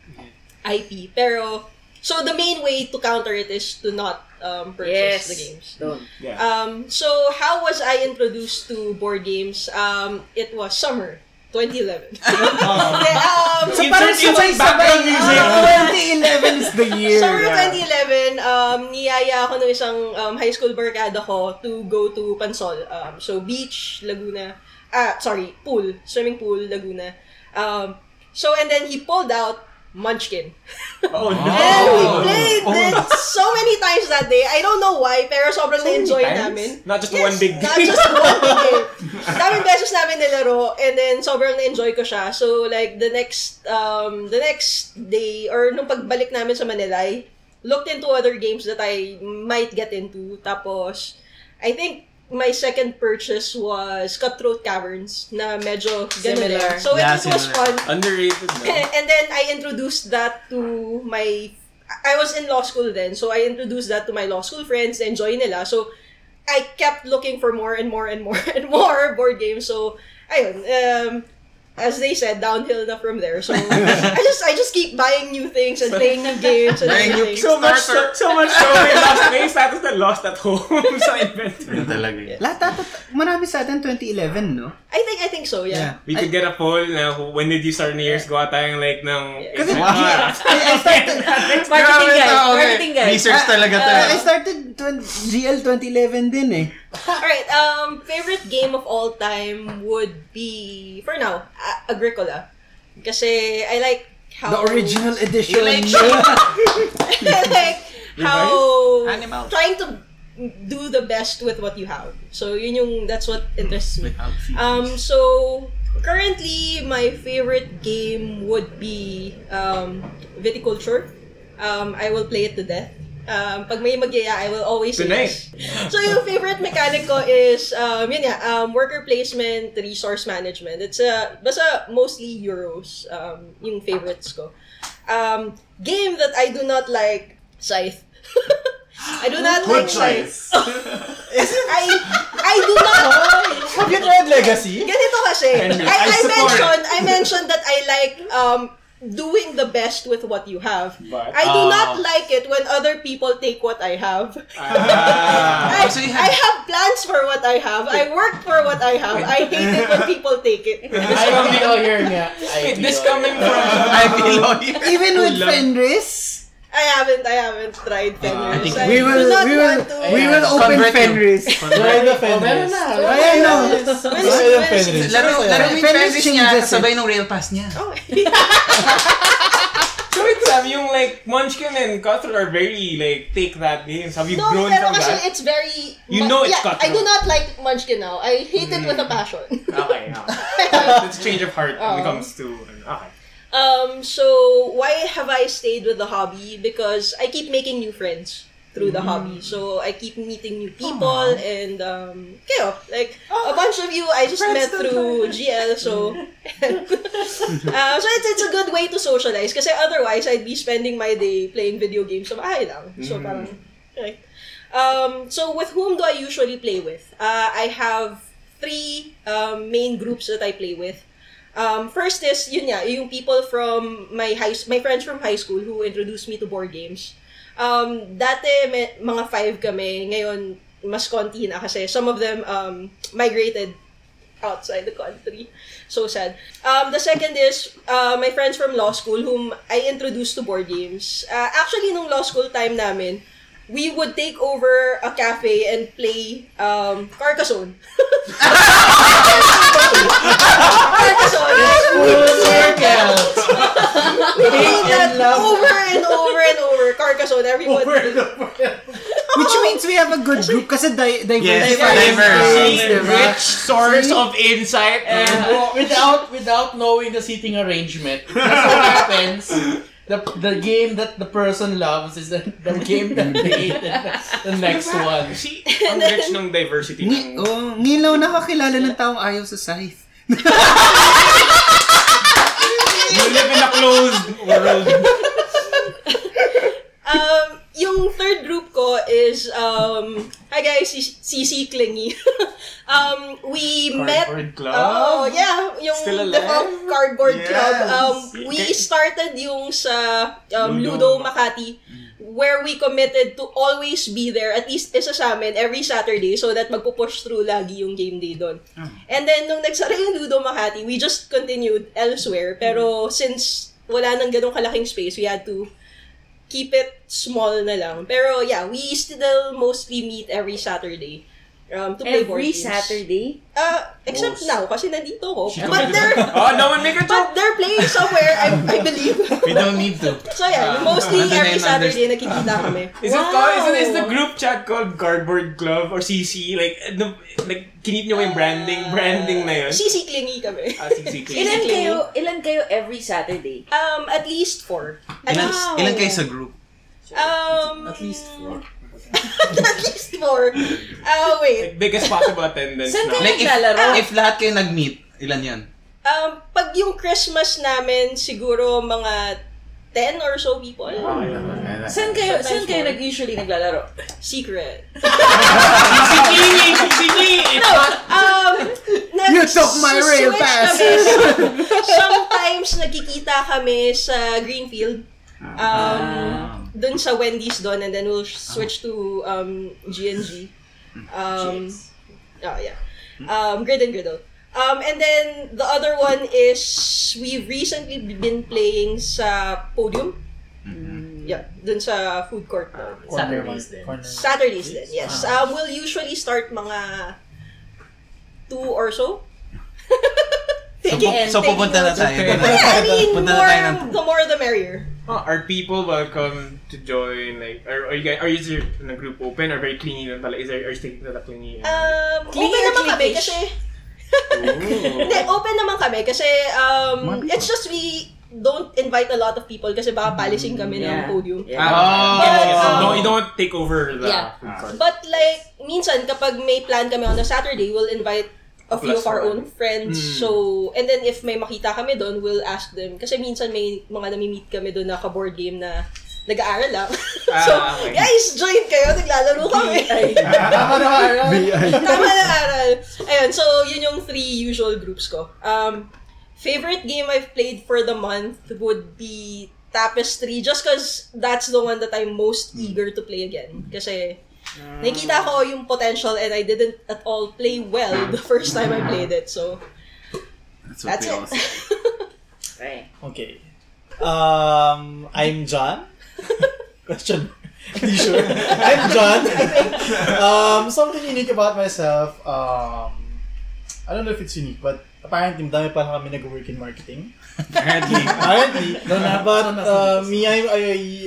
I P. Pero, so the main way to counter it is to not um, Yes. purchase the games. Don't. Yeah. Um, so, how was I introduced to board games? Um, it was summer twenty eleven. Hindi, um, So parang sabay background music. twenty eleven is the year. Summer Yeah. twenty eleven, um, niyaya ako ng isang um, high school barkada ko to go to Pansol. Um, so, beach, Laguna. Ah, sorry, pool. Swimming pool, Laguna. Um, so, and then he pulled out Munchkin. Oh, no. And we played it so many times that day. I don't know why, pero sobrang na-enjoy times? namin. Not just Yes, one big not just one big game. Daming beses namin nilaro, and then sobrang na-enjoy ko siya. So, like, the next, um, the next day, or nung pagbalik namin sa Manila, I looked into other games that I might get into. Tapos, I think, my second purchase was Cutthroat Caverns, na medyo ganun Similar. din. So, Yeah, it, it was similar. fun. Underrated, no? And then I introduced that to my I was in law school then, so I introduced that to my law school friends, enjoy nila. So I kept looking for more and more and more and more board games. So ayun, um as they said, downhill na from there. So I just I just keep buying new things and playing new games and Buying new everything. So much, so, Starter. so much so, may lost, may status na lost at home sa inventory. Yun talaga yun. Lahat ata, marami sa atin twenty eleven, no? I think I think so, yeah. We could get a poll na who- when did you start New Year's? Gawa tayong like ng... Kasi Ah. I, I started, Marketing guys. Okay. Marketing guys. Research talaga to. I started twenty, G L twenty eleven din eh. Alright, um, favorite game of all time would be, for now, A- Agricola. Kasi I like how... The original edition. You like I like how... Animals. Trying to do the best with what you have. So, yun yung, that's what interests me. Without feelings. Um, so, currently, my favorite game would be um, Viticulture. Um, I will play it to death. Um, pag may magyaya, I will always say Tonight. yes. So, yung favorite mechanic ko is, um, yun nga, um, worker placement, resource management. It's a, basta mostly Euros, um, yung favorites ko. Um, game that I do not like, Scythe. I do not Good like Scythe. choice. I, I do not... Have you tried Legacy? Ganito kasi, I, Henry, I, I support. mentioned, I mentioned that I like um doing the best with what you have. But- I do Ah. not like it when other people take what I have. Ah. I, so you I have- have plans for what I have. I work for what I have. I hate it when people take it. I don't know here nga. Wait, this coming from... I feel you. Even with Love- Fenris, I haven't, I haven't tried Fenris. I think I we do will, not we will, want to. we will Ayan. open Convert you. Fenris. Try the Fenris. meron na. Ayan, no. When is- Try the when is- Fenris. Laro, laro mo yung Fenris Fenris niya, changes kasabay nung rail pass niya. Oh. So wait, Sam, yung like Munchkin and Cutthroat are very like take that games. Have you No, grown pero from kasi that? it's very... You ma- know it's yeah, I cutthroat. do not like Munchkin now. I hate it with a passion. Okay, okay. It's a change of heart when it Oh. comes to... Okay. Um, so why have I stayed with the hobby? Because I keep making new friends through the hobby. So I keep meeting new people and um, kayo, like a bunch of you I just met through G L. So, uh, so it's, it's a good way to socialize. Kasi otherwise I'd be spending my day playing video games sa bahay lang. So parang, right. Um, so with whom do I usually play with? Uh, I have three um, main groups that I play with. Um, first is, yun nga, yung people from my high, my friends from high school who introduced me to board games. Um, dati, may, mga five kami. Ngayon, mas konti na kasi some of them um, migrated outside the country. So sad. Um, the second is, uh, my friends from law school whom I introduced to board games. Uh, actually, nung law school time namin, we would take over a cafe and play um, Carcassonne. Carcassonne. We played that over and over and over. Carcassonne. Everybody. Which means we we have a good group kasi di- Yes, diversified. diverse. diba? Rich source of insight. And uh, without without knowing the seating arrangement, it just so happens the the game that the person loves is the, the game that they hate the, the next one. See, ang rich ng diversity Ni- ng... oh, ngayon lang ako nakakilala ng taong ayaw sa Scythe. You live in a closed world. Um, yung third group ko is, um, hi guys, C C Clingy. um, we met... Cardboard Club? Oh, yeah. Yung Still alive? defunct Cardboard Yes. Club. Um, we Okay. started yung sa um, Ludo. Ludo Makati, where we committed to always be there, at least isa sa amin, every Saturday, so that magpupush through lagi yung game day doon. And then, nung nagsara yung Ludo Makati, we just continued elsewhere. Pero since wala nang ganong kalaking space, we had to keep it small na lang. Pero yeah, we still mostly meet every Saturday um, to play board Every games. Saturday? Uh, except now, kasi nandito ko. She But committed- they're, Oh, no one make a but joke! they're playing somewhere, I, I believe. We don't need to. So yeah, mostly Nandun na every yun, Saturday nakikita kami. Is it called, is, it, is the group chat called Cardboard Club or C C? Like, no, like, kinip nyo ba yung branding? Branding na yun? C C Clingy kami. Ah, C C Clingy. Ilan Clingy. kayo, ilan kayo every Saturday? Um, at least four. At Ilan, least, ilan kayo sa group? um, At least four. at least four. Uh, wait. Like, biggest possible attendance Saan na. kayo Like, if, naglalaro? if lahat kayo nag-meet, ilan yun? Um, pag yung Christmas namin, siguro mga ten or so people. Saan kayo, saan Sometimes kayo more. nag-usually naglalaro? Secret. C C Clingy! C C Clingy! It's not... Um, You took my rail nag-switch pass. kami. Sometimes nagkikita kami sa Greenfield. Um, Ah. dun sa Wendy's doon, and then we'll switch to um, G and G. Um, oh, yeah. Um, Grid and Griddle. Um, and then the other one is we've recently been playing sa Podium. Yeah, dun sa food court. doon. Saturdays din. Saturdays din, yes. Um, we'll usually start mga two or so. So, Taking- pu- so taking pupunta na notes. tayo. But I mean, Punta na more, tayo ng- the more the merrier. Oh, are people welcome to join? Like, are, are you guys, are you just in a group open or very clingy lang pala? Is there, are you sticking to the clingy? Um, Clingy open or naman kami cliquish? kasi, Ooh. hindi, open naman kami kasi, um, it's just we don't invite a lot of people kasi baka palising kami Yeah. ng podium. Yeah. Ah, But, okay. So, um, no, you don't take over the Yeah. food court. But like, minsan kapag may plan kami on a Saturday, we'll invite a few Plus of our one. own friends. Mm. So, and then if may makita kami doon, we'll ask them. Kasi minsan may mga nami-meet kami doon na ka-board game na nag-aaral lang. so, Ah, okay. guys, join kayo, naglalaro kami. Tama na, Aaron. Tama na aral. Ayun, so yun yung three usual groups ko. Um, favorite game I've played for the month would be Tapestry, just cause that's the one that I'm most eager to play again. Kasi nakita ko yung potential and I didn't at all play well the first time I played it. So, That's what that's we all it. say. Right. Okay. Um, I'm John. Question. Hindi sure. I'm John. um, something unique about myself. Um, I don't know if it's unique, but apparently, madami pa kami nag-work in marketing. Apparently. Apparently, no, na, but uh, me, I, I,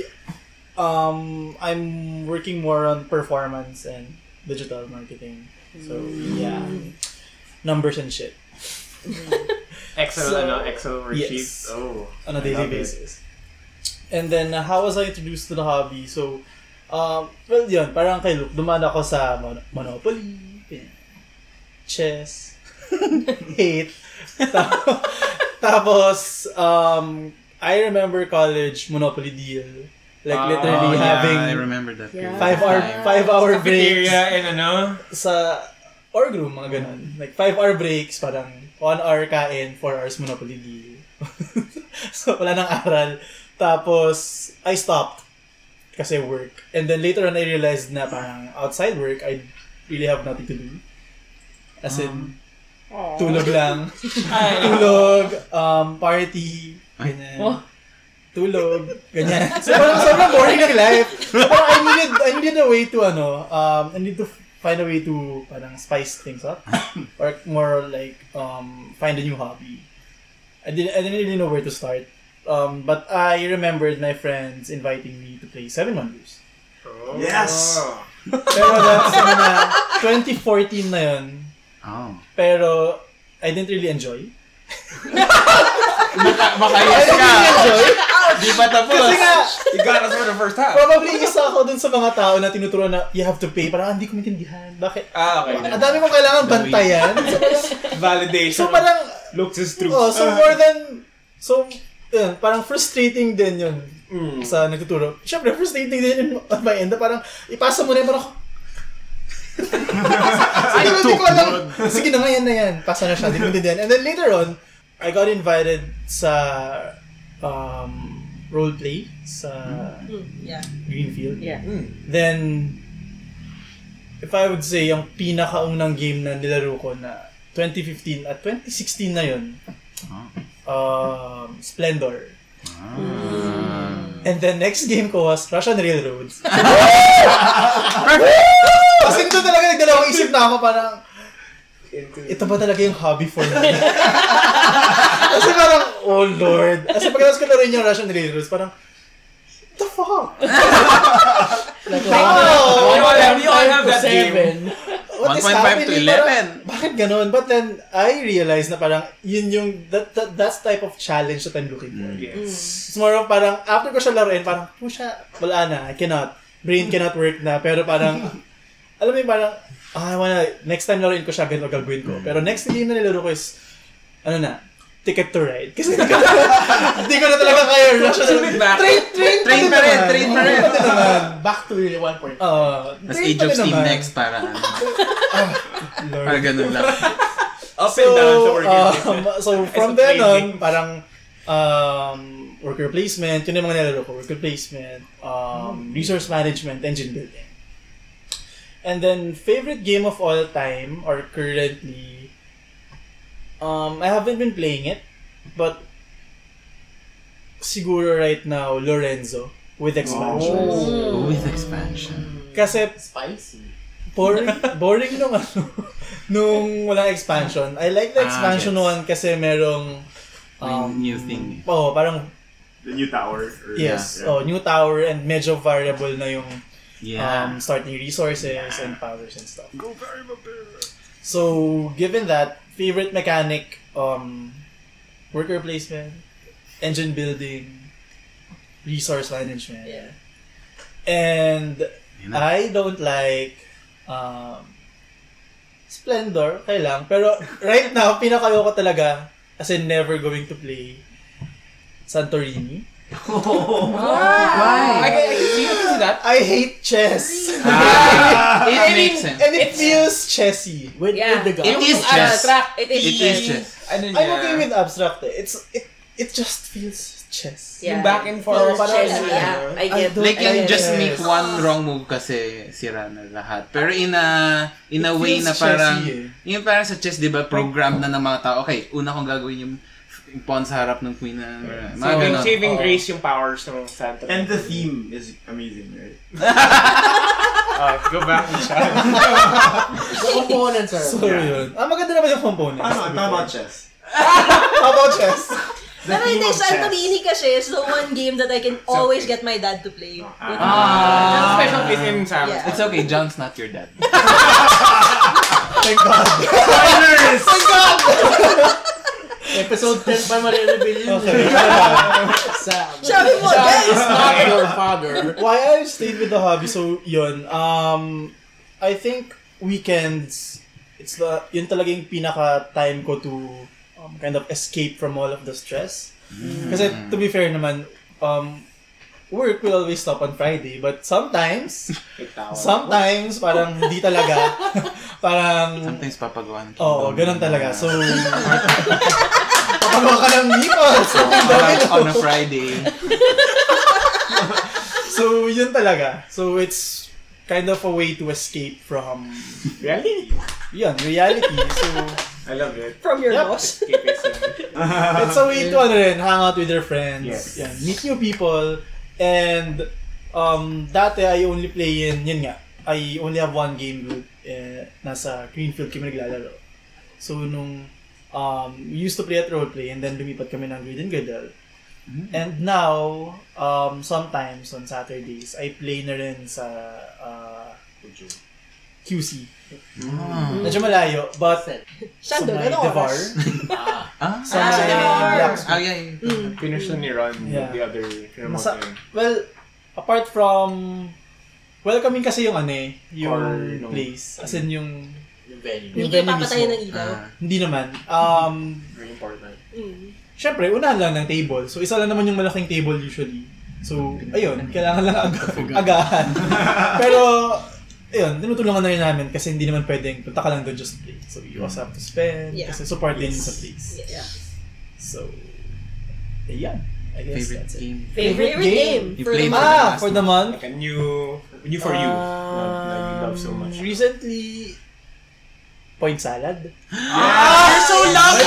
um, I'm working more on performance and digital marketing. So yeah, numbers and shit Excel, So, ano, Excel worksheet. yes. Oh. on a I daily love it. basis. And then, uh, how was I introduced to the hobby? So, um, well, yun, parang kay Luke, dumaan ako sa Mon- Monopoly, chess, hate. Tapos, tapos, um, I remember college Monopoly deal. Like, Ah, literally Oh, having yeah, I remember that. Yeah. period. five hour, Time. five hour breaks Cafeteria and ano. sa org room, mga ganun. Like, five hour breaks, parang one hour kain, four hours Monopoly deal. So, wala nang aral. Tapos, I stopped kasi work. And then later on, I realized na parang outside work, I really have nothing to do. As in, tulog lang. Tulog, um, party, ganyan. Oh. Tulog, ganyan. So, parang sobrang boring ng life. So, parang I needed, I needed a way to, ano, um, I need to find a way to, parang, spice things up. Or more like, um, find a new hobby. I didn't, I didn't really know where to start. Um, but I remembered my friends inviting me to play Seven Wonders. Oh. Yes! Pero that's sa mga twenty fourteen na yun. Oh. Pero I didn't really enjoy. Baka, baka yes I ka. didn't enjoy. Di pa tapos. Kasi nga, You got us for the first half. probably isa ako dun sa mga tao na tinuturuan na you have to pay. Parang hindi ko maintindihan. Bakit? Ah, okay. Ang dami kong kailangan bantayan. So parang, Validation. so parang Looks is true. oh, so more than, so, yun, parang frustrating din yun Mm. sa nagtuturo. Siyempre, frustrating din yun at my end. Parang, ipasa mo na yun, parang, sige, hindi ko alam. Sige na nga, yan na yan. Pasa na siya. Hindi mo din. And then later on, I got invited sa um, roleplay sa Yeah. Greenfield. Yeah. Then, if I would say, yung pinakaunang game na nilaro ko na twenty fifteen at twenty sixteen na yun, um, Splendor. And then next game ko was Russian Railroads. Kasi doon talaga nagdalawang isip na ako parang, ito ba talaga yung hobby for me? Kasi parang, oh Lord. Kasi pagkatapos ko na rin yung Russian Railroads, parang, what the fuck? Like, wow! We all have- we all have that game. What is one point five to happening? eleven. Parang, bakit ganun? But then, I realized na parang, yun yung, that, that, that's type of challenge that I'm looking for. Yes. It's more of parang, after ko siya laruin, parang, pusha, wala na, I cannot. Brain cannot work na. Pero parang, alam mo yung parang, ah, I wanna, next time laruin ko siya, ganito gagawin ko. Pero next game na nilaro ko is, ano na, Ticket to Ride. Kasi hindi ko na, hindi ko na talaga kaya Russian. Train, train, Train pa rin, train pa rin. Train pa naman. Back to one point. Uh, Tapos Age of Steam next para ano. Lord. Para ganun lang. Up and down sa work. um, so from then on, parang um, worker placement, yun yung mga nilaro ko. Worker placement, um, resource management, engine building. And then, favorite game of all time, or currently, um, I haven't been playing it, but siguro right now, Lorenzo, with expansions. Oh, with expansion. Kasi, Spicy. boring, boring nung ano, nung walang expansion. I like the Ah, expansion gets. one kasi merong May um, new thing. oh, parang The new tower. Or, yes, yeah. oh, new tower and medyo variable na yung Yeah. um, starting resources and powers and stuff. Go So, given that, favorite mechanic, um, worker placement, engine building, resource management. Yeah. And Yun na. I don't like um, Splendor, okay lang. Pero right now, pinakayoko talaga as in never going to play Santorini. Why? I can, I can see, I can see that. I hate chess. Ah, it makes sense. And it feels chessy. With, Yeah. with the It gun. is chess. It is. It is chess. Ano I'm okay with abstract. eh. It's it it just feels chess. Yeah. Yung back and Feels forth. chessy, parang- yeah. I I get don't- Like I yung get just it. make one wrong move kasi sira na lahat. Pero in a in a It way feels na parang chessy yung parang sa chess, 'di ba, program na ng mga tao. Okay, una kong gagawin yung yung pawn sa harap ng queen na mga Saving, ganun. saving Oo. grace yung powers ng Santa. And the theme is amazing, right? Uh, go back and chat. The components are... So yun. Ah, maganda naman yung components. Ano, I'm talking about chess. How about chess? The Pero theme hindi, of chess. Santorini kasi is the one game that I can always get my dad to play. with me. Ah, special place in Sam. Yeah. It's okay, John's not your dad. Thank God. Spoilers! Thank God! Episode ten pa marireveal yun. Okay. Sam. Sabi mo, guys! Not your father. Why I stayed with the hobby, so yun. Um, I think weekends, it's the, yun talaga yung pinaka-time ko to um, kind of escape from all of the stress. Kasi to be fair naman, um, work will always stop on Friday, but sometimes, sometimes parang hindi talaga. Parang, Sometimes papagawa ng oo, oh, ganun talaga. So, papagawa ka ng nipples. So, on a Friday. so, yun talaga. So, it's kind of a way to escape from, Really? yun, reality. So, I love it. From your Yep. boss. Escapism. it's a way to ano rin, hang out with your friends, Yes. yan, meet new people, and um, dati I only play in, yun nga, I only have one game group, eh, nasa Greenfield kami naglalaro. So, nung um, we used to play at roleplay, and then lumipat kami ng Grid and Griddle. And now, um, sometimes on Saturdays, I play na rin sa uh, Q C. Medyo malayo, but Saan sa doon? may Ano Devar. oras? Ah? Sa Ah, sa may Devar. Black School. Ah, yeah, yeah. Finish na ni Ron Yeah. the other remote Masa- yun. well, apart from welcoming kasi yung ano eh, yung Core, no? place. As in yung Yung venue. Hindi yung kayo venue papatayin mismo. ng ilaw. Ah. Hindi naman. Um, Very important. Mm. Siyempre, unahan lang ng table. So, isa lang naman yung malaking table usually. So, ayun, kailangan lang ag- agahan. Pero, ayun, tinutulungan na rin namin kasi hindi naman pwedeng punta ka lang doon just to play. So, you also have to spend Yeah. kasi support din sa place. Yeah. So, ayan. I guess Favorite that's it. game. Favorite, Favorite game? You for the played month? Ah, last for the month? Like a new, new for you. Not like you love so much. Um, Recently, point salad. You're so lucky!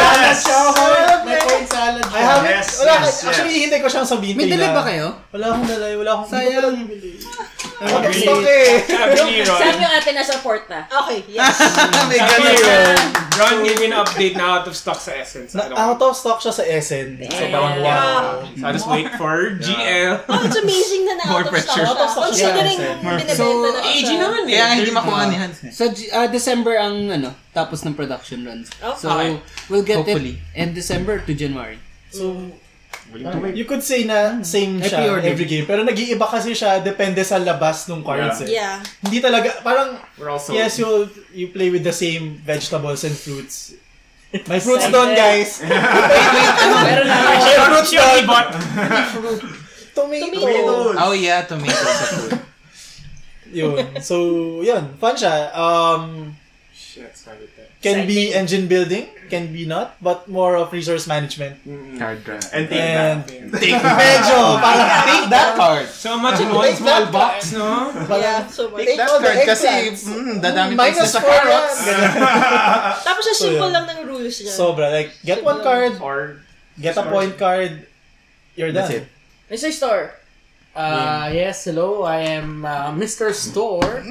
May point salad. I haven't, Yes, wala, yes, actually, yes. hindi ko siyang sabihin May kayo dala na- ba kayo? Wala akong dala, wala akong, Sayang. hindi ko pala bibili. Sabi ni- Stock eh. Sabi ni Ron. Saan yung ate nasa port na? Okay, yes. May Sabi ganun. ni Ron, Ron gave me an update na out of stock sa Essence. Na, Ano? out of stock siya sa Essen. So parang Yeah. wow. So I just wait for G L. Oh, it's amazing na More na-out of pressure. stock Out of stock siya. siya. Considering Yeah. binibenta So, na A G siya. naman eh. Kaya nga hindi makuha ni Hans. eh. Sa G- ah, December ang ano, tapos ng production runs. Oh, So, okay. we'll get Hopefully. it in December to January. So, Willing to wait. you could say na same I siya pre-ordered. every game. Pero nag-iiba kasi siya depende sa labas ng cards eh. Yeah. Hindi talaga, parang, We're also... yes, you you play with the same vegetables and fruits. May fruits doon, guys. Meron na ako. May fruits doon. But Tomato. Tomato. Oh yeah, tomato sa food. Yun. So, yun. Fun siya. Um, shit, sorry with that. can be engine building, can be not, but more of resource management. Card draft. And take And that. Take medyo, parang Take that card. So much in one Take small that box, no? Yeah, so much. Take that all the card kasi eggplants. mm, dadami pa minus sa four yan. carrots. Ganun. Tapos ang So, simple yun. lang ng rules niya. Sobra. Like, get one card, Or... get a point card, you're done. That's it. Mister Store. Uh, yes, hello. I am uh, Mister Store.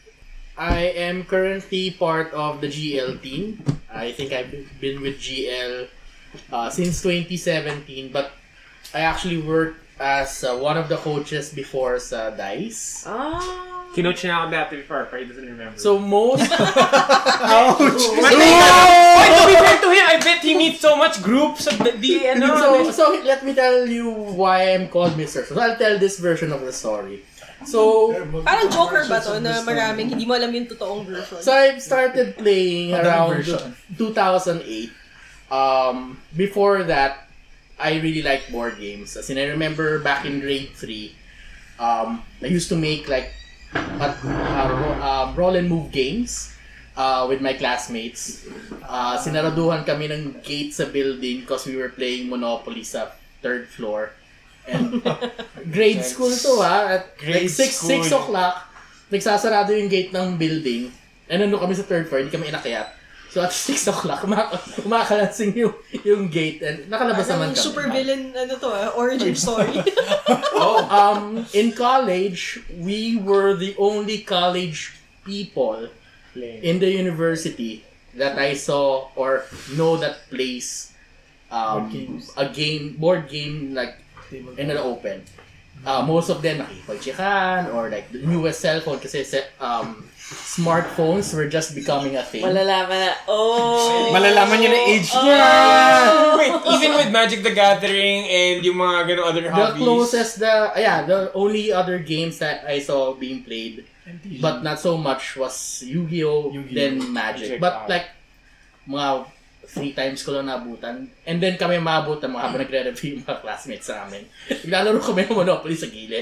I am currently part of the G L team. I think I've been with G L uh, since twenty seventeen, but I actually worked as uh, one of the coaches before sa DICE. Ah. Kinoach na ako dati before, but he doesn't remember. So most Ouch! But like, to be fair to him, I bet he meets so much groups of the, the ano. so, so let me tell you why I'm called Mister So I'll tell this version of the story. So Parang Joker ba to na maraming hindi mo alam yung totoong version? So I started playing Madaming around version. two thousand eight. Um, before that, I really liked board games. As in, I remember back in grade three, um, I used to make like a, a, ro- um, roll and move games uh, with my classmates. Uh, sinaraduhan kami ng gate sa building because we were playing Monopoly sa third floor. And grade school to ha. At like Grade six, school. six o'clock, nagsasarado yung gate ng building. And nandun kami sa third floor, hindi kami inakyat. So at six o'clock, umak- umakalansing yung, yung gate and nakalabas naman Parang kami. super villain, ano to ah, origin story. Oh, um, in college, we were the only college people in the university that I saw or know that plays um, Board games. a game, board game like in the open. Uh, most of them nakipagchikan or like the newest cell phone kasi um, smartphones were just becoming a thing. Malalaman na. Oh. Malalaman niyo na age niya. Wait, even with Magic the Gathering and yung mga ganun other The hobbies. closest, the yeah, the only other games that I saw being played, but not so much, was Yu-Gi-Oh, Yu-Gi-Oh. then Magic. Magic, But ah. like, mga three times ko lang nabutan. And then kami maabutan mga habang nagre-review yung mga classmates sa amin. Naglalaro kami ng Monopoly sa gilid.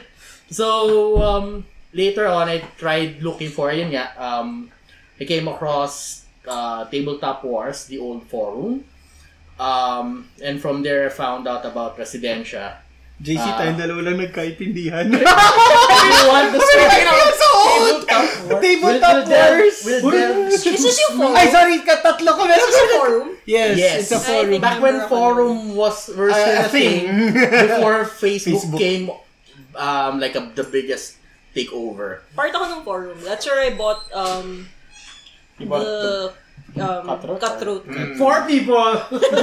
So, um, later on, I tried looking for, yun nga, um, I came across uh, Tabletop Wars, the old forum. Um, and from there, I found out about Residencia. J C, Ah. tayong dalawa lang nagkaintindihan. If you want to start so old! Tabletop Wars! Will delve Is this yung forum? Ay, sorry, katatlo ko. Is this yung forum? Yes, Yes. it's a I forum. think- Back when forum was was Uh, still a a thing, before Facebook, Facebook. came um like a, the biggest takeover. Part ako ng forum. That's where I bought um You bought the um, Cutthroat? Cutthroat. Four people.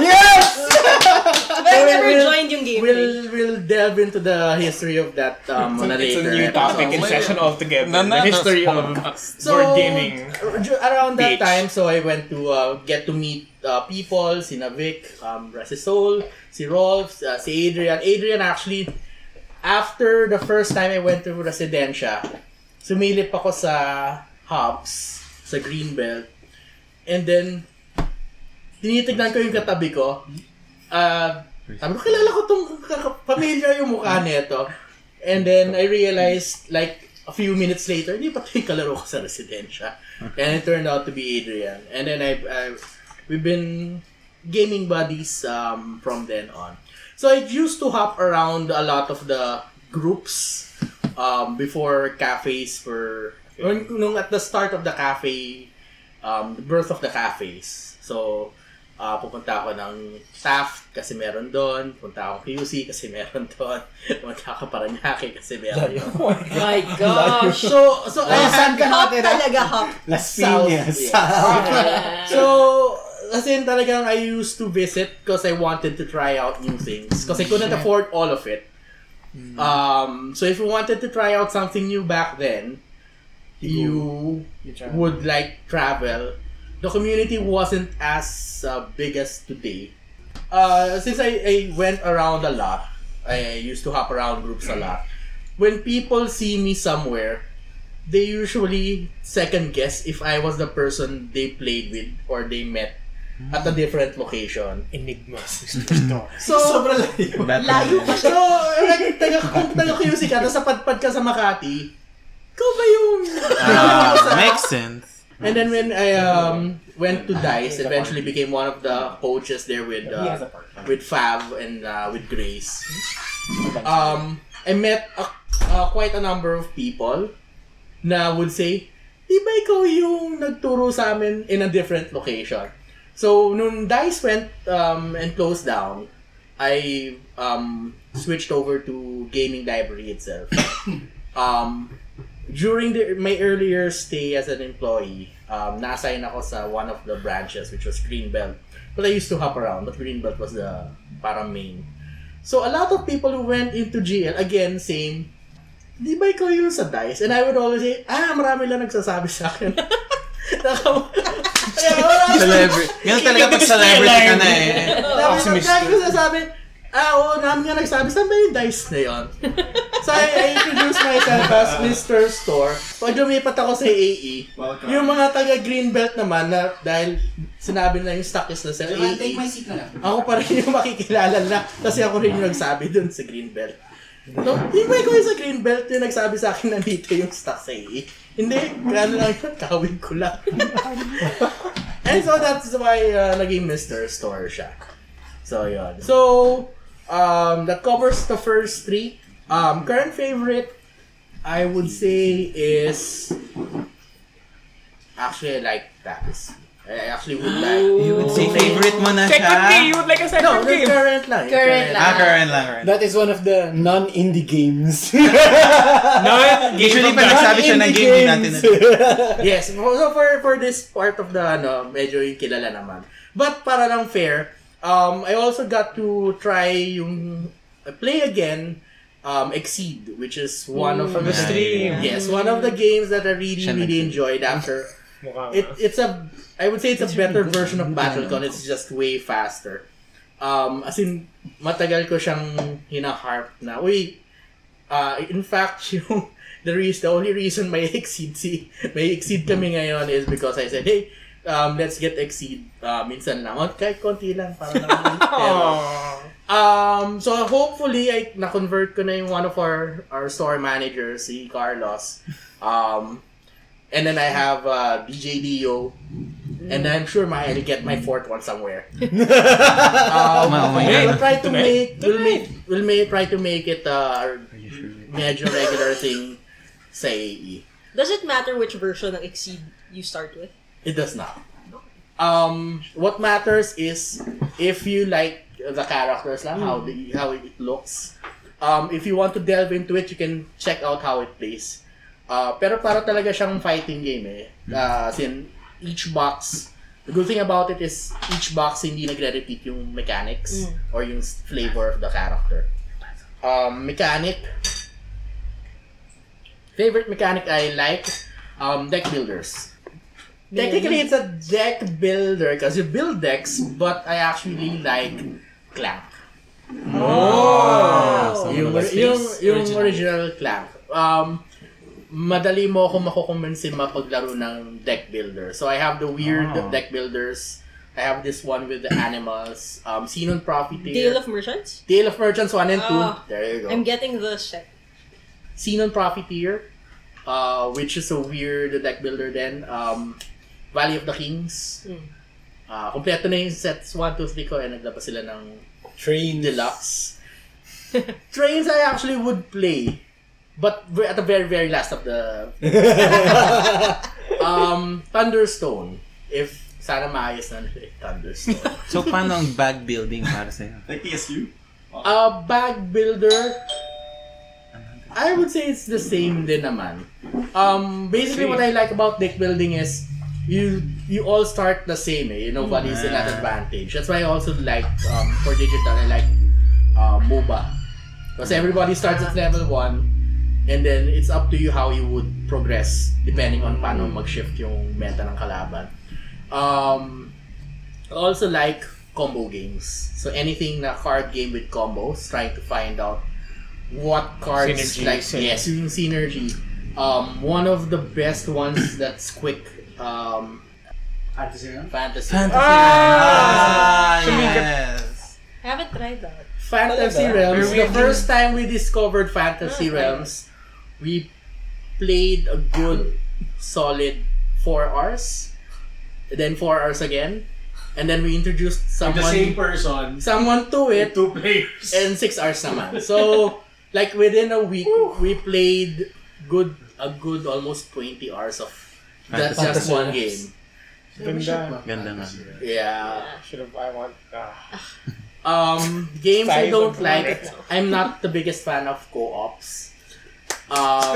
But I never We'll- joined yung game. We'll we'll delve into the history of that um, on a It's later a new topic in episode. session altogether. No, no, the no, history no. of uh, So, board gaming. r- around that Bitch. time, so I went to uh, get to meet uh, people, si Vic, um, Rasisol, si Rolf, uh, si Adrian. Adrian actually, after the first time I went to Residencia, sumilip ako sa Hobbs, sa Greenbelt. And then, tinitignan ko yung katabi ko. Uh, sabi ko, kilala ko tong familiar yung mukha nito. And then, I realized, like, a few minutes later, hindi pa ito yung kalaro ko sa Residencia. And it turned out to be Adrian. And then, I, I we've been gaming buddies um, from then on. So, I used to hop around a lot of the groups um, before cafes were... Nung, nung at the start of the cafe, um, the birth of the cafes. So, Uh, pupunta ako ng Taft kasi meron doon. Pupunta ako Q C kasi meron doon. Pupunta ako Paranaque kasi meron doon. Oh my gosh. So, so I had Hop talaga, hop. Las South, Piñas. yeah. So, as in talagang I used to visit because I wanted to try out new things. Because I couldn't afford all of it. Um, so if you wanted to try out something new back then, you would like travel. The community wasn't as uh, big as today. Uh, since I, I went around a lot, I used to hop around groups a lot. When people see me somewhere, they usually second guess if I was the person they played with or they met at a different location. Enigmas. So, Sobrang layo. Layo pa siya. so like, taga, kung taga-Q C ka, tapos napadpad ka sa Makati, ikaw ba yung... Ah, makes sense. And then when I um, went to DICE, eventually became one of the coaches there with uh, with Fav and uh, with Grace. Um, I met a, uh, quite a number of people na would say, di ba ikaw yung nagturo sa amin in a different location? So, nung DICE went um, and closed down, I um, switched over to Gaming Library itself. um, During the, my earlier stay as an employee, um, na-assign ako sa one of the branches, which was Greenbelt. But I used to hop around, but Greenbelt was the parang main. So a lot of people who went into G L, again, same, di ba ikaw yung sa DICE? And I would always say, ah, marami lang nagsasabi sa akin. Celebrity. Ganun talaga pag celebrity ka na eh. Tapos nagkakaroon ko sasabi, ah, oo, namin nga nagsabi, saan ba yung DICE na yun? So, I, I introduced myself as Mister Store. Pag lumipat ako sa A E, yung mga taga-Greenbelt naman, na dahil sinabi na yung stock is na sa A E, ako pa rin yung makikilala na kasi ako rin yung nagsabi dun sa Greenbelt. No, hindi ba ikaw yung sa Greenbelt yung nagsabi sa akin na dito yung stock sa A E? Hindi, gano'n lang yun, kawin ko lang. And so, that's why uh, naging Mister Store siya. So, yun. So, um, that covers the first three. Um, current favorite, I would say, is... Actually, I like Taps. I actually would like... You would say favorite mo na siya. Second game! You would like a second No, the game! current lang. yung Current lang. Ah, current lang. Current. That is one of the non-indie games. No, Usually pag nagsabi siya ng game, di natin na. Yes, so for for this part of the, ano, medyo yung kilala naman. But para lang fair, um, I also got to try yung... uh, play again um, Exceed, which is one of From the the... stream. Yes, one of the games that I really, Siya really nag- enjoyed after... Mukha It it's a I would say it's a better version of BattleCon. It's just way faster. Um, as in matagal ko siyang hinaharp na. Uy, uh, in fact, yung the reason, the only reason may Exceed si may Exceed kami ngayon is because I said, hey, um, let's get Exceed. Uh, minsan lang, kahit konti lang para naman. Um, so hopefully I na-convert ko na yung one of our our store managers, si Carlos. Um, And then I have uh, D J Dio. And I'm sure I'll get my fourth one somewhere. um, Oh my we'll God. try to make we'll make we'll make try to make it uh, medyo regular thing sa A E. Does it matter which version ng Exceed you start with? It does not. Um, what matters is if you like the characters lang, how the how it looks. Um, if you want to delve into it, you can check out how it plays. Uh, pero para talaga siyang fighting game eh. Uh, as in, each box The good thing about it is each box hindi nagre-repeat yung mechanics or yung flavor of the character. Um, mechanic. Favorite mechanic I like, um, deck builders. Technically, it's a deck builder because you build decks, but I actually like Clank. Oh! Yung, yung, yung original Clank. Um, madali mo ako makukumbinsin mapaglaro ng deck builder. So I have the weird Oh. deck builders. I have this one with the animals. Um, Xenon Profiteer. Tale of Merchants? Tale of Merchants one and two. Ah, There you go. I'm getting the set. Xenon Profiteer, uh, which is a weird deck builder then. Um, Valley of the Kings. Mm. Uh, kompleto na yung sets one, two, three ko and naglabas sila ng Train Deluxe. Trains I actually would play. But we're at the very, very last of the... um, Thunderstone. If sana maayos na nila yung Thunderstone. So, paano ang bag building para sa'yo? Like P S U? Uh, bag builder, I would say it's the same din naman. Um, basically, what I like about deck building is you you all start the same. Eh? Nobody's in that advantage. That's why I also like um, for digital. I like uh, MOBA because everybody starts at level one, and then it's up to you how you would progress depending on paano mag-shift yung meta ng kalaban. Um, I also like combo games. So anything na card game with combos, trying to find out what cards Synergy, like synergy. yes, yung synergy. Um, one of the best ones that's quick. Um, Fantasy Realm? Fantasy. Fantasy Ah! Realms. Yes. I haven't tried that. Fantasy Talaga? Realms. We're The first time we discovered Fantasy Ah, Realms, we played a good, solid four hours, then four hours again, and then we introduced With the same someone, person. someone to it, Two players. and six hours naman. So, like within a week, we played good, a good almost twenty hours of that's just Fantasy one Realms. game. Ganda. Ganda nga. Yeah. Should have, I want, ah. Um, games I Five don't of like. them. I'm not the biggest fan of co-ops. Um,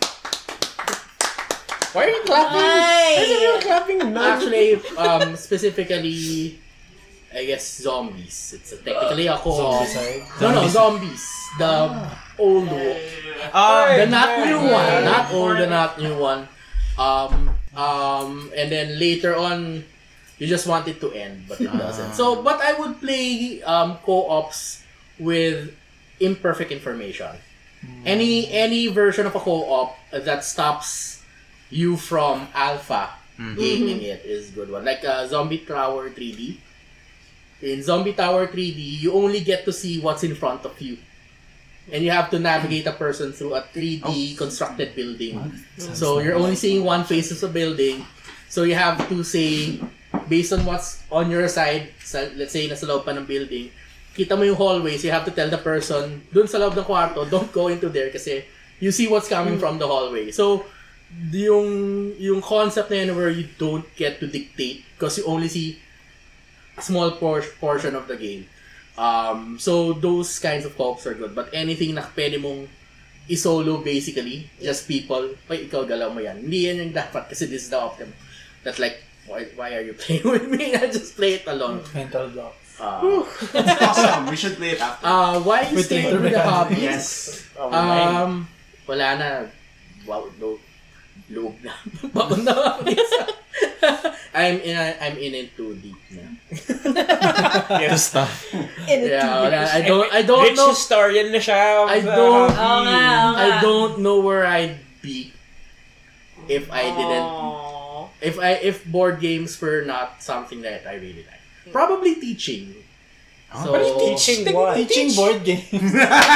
Why are you clapping? Ay! Why are you clapping? No. actually, um, specifically, I guess zombies. It's a, technically a co-op. Zombicide? No, no, zombies. The old one. Oh, The not new one. Not old, the not new one. Um, um, and then later on, you just want it to end, but it doesn't. So, but I would play um, co-ops with imperfect information. Any any version of a co-op that stops you from alpha gaming it is good one. Like uh, Zombie Tower three D. In Zombie Tower three D, you only get to see what's in front of you. And you have to navigate a person through a three D constructed building. So you're only seeing one face of the building. So you have to say, based on what's on your side, sa, let's say nasa loob pa ng building, kita mo yung hallway, so you have to tell the person, dun sa loob ng kwarto, don't go into there kasi you see what's coming from the hallway. So, yung, yung concept na yun where you don't get to dictate because you only see a small por- portion of the game. Um, so, those kinds of co-ops are good. But anything na pwede mong i-solo basically, just people, ay, ikaw galaw mo yan. Hindi yan yung dapat kasi this is the optimum. That's like, why, why are you playing with me? I just play it alone. Mental block. Uh, That's awesome. We should play it after. uh, why you With stay later with the mechanics. hobby? Yes. Oh, my. Um, wala na. Wow, no. Loob na. Baon na. I'm in, I'm in it too deep na. Yes. stuff. Yeah, wala. I don't, I don't Rich know. historian na siya. I don't, Oo nga, oo nga. I don't know where I'd be if I didn't, Aww. if I, if board games were not something that I really like. Probably teaching. So, What is teaching what? Teaching board games.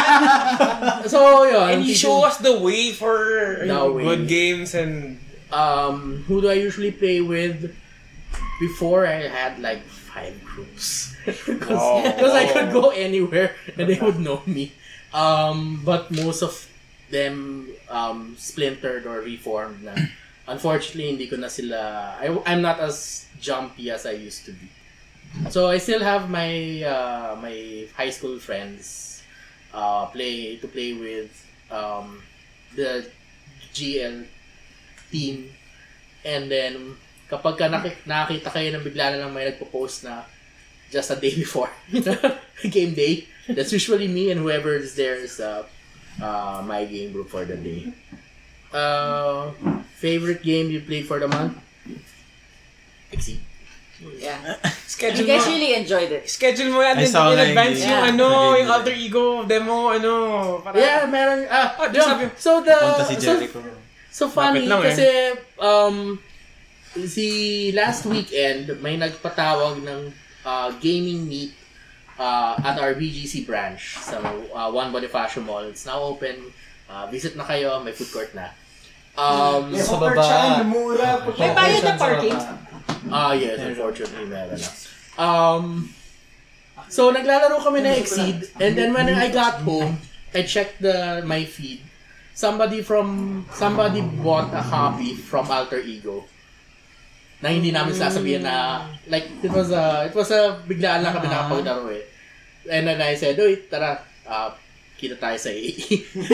So, yun. And you teaching- show us the way for The uh, way. good games and Um, who do I usually play with? Before I had like five groups. Because Oh. I could go anywhere and they would know me. Um, but most of them um, splintered or reformed na. Unfortunately, hindi ko na sila... I, I'm not as jumpy as I used to be. So I still have my uh, my high school friends uh, play to play with um, the G L team, and then kapag ka nakik- nakakita kayo ng bigla na lang may nagpo-post na just a day before game day, that's usually me and whoever is there is uh, uh, my game group for the day. Uh, favorite game you played for the month? Exceed. Yeah. Schedule You guys mo. really enjoyed it. Schedule mo yan I in, saw in like advance the- yung Yeah. ano, Really yung good. alter ego demo, ano. Para, Yeah, meron. Ah, Ah, yeah. sabi- So the Punta si so, Jericho. so funny Lapit lang, eh. kasi um si last weekend may nagpatawag ng uh, gaming meet uh, at our B G C branch sa uh, Juan Bonifacio Mall. It's now open. Uh, visit na kayo, may food court na. Um, Sa baba. May bayad na parking. Ah, yes, unfortunately, meron na. Um, so, naglalaro kami ng Exceed, and then when I got home, I checked the my feed. Somebody from, somebody bought a copy from Alter Ego. Na hindi namin sasabihin na, like, it was a, it was a, biglaan lang kami nakapaglaro eh. And then I said, uy, tara, uh, kita tayo sa A E.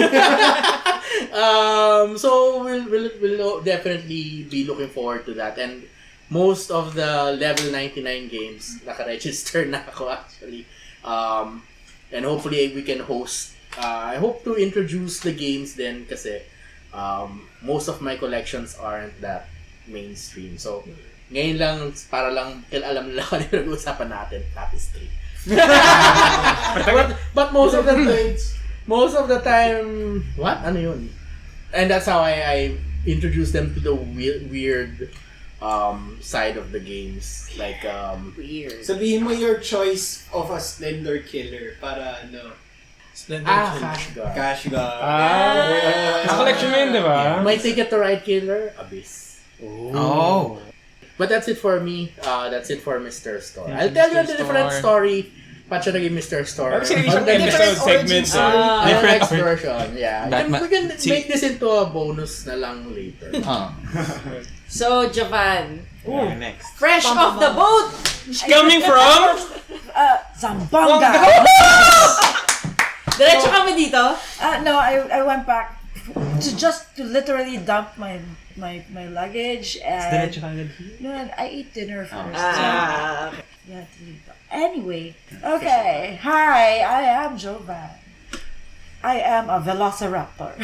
um, so, we'll, we'll, we'll definitely be looking forward to that. And most of the level ninety-nine games, naka-register na ako actually. Um, and hopefully we can host, uh, I hope to introduce the games then kasi um, most of my collections aren't that mainstream. So, ngayon lang, para lang, alam nila kung ano yung nag-uusapan natin, tapestry. but, but most of the time, most of the time, what? Ano yun? And that's how I, I introduce them to the weird, weird um, side of the games. Like, um, Weird. Sabihin mo your choice of a Slender Killer para ano. Slender ah, Killer. Cash Guard. Cash Guard. Ah, sa collection mo yun, di ba? My Ticket to Ride Killer, Abyss. Oh. But that's it for me. Uh, that's it for Mister Store. I'll tell you a different story. Patch na Mister Store. Kasi hindi On siyang the episode different segments. origin story, Ah, uh, different next version. Yeah. Back And ma- we can si- make this into a bonus na lang later. Oh. So, Javan, Yeah, next. fresh off the boat! Coming from... Uh, Zamboanga. Diretso kami dito. Uh, no, I I went back to just to literally dump my my my luggage and no, I ate dinner first. Ah, So, yeah, to leave. Anyway, okay. Hi, I am Jovan. I am a velociraptor.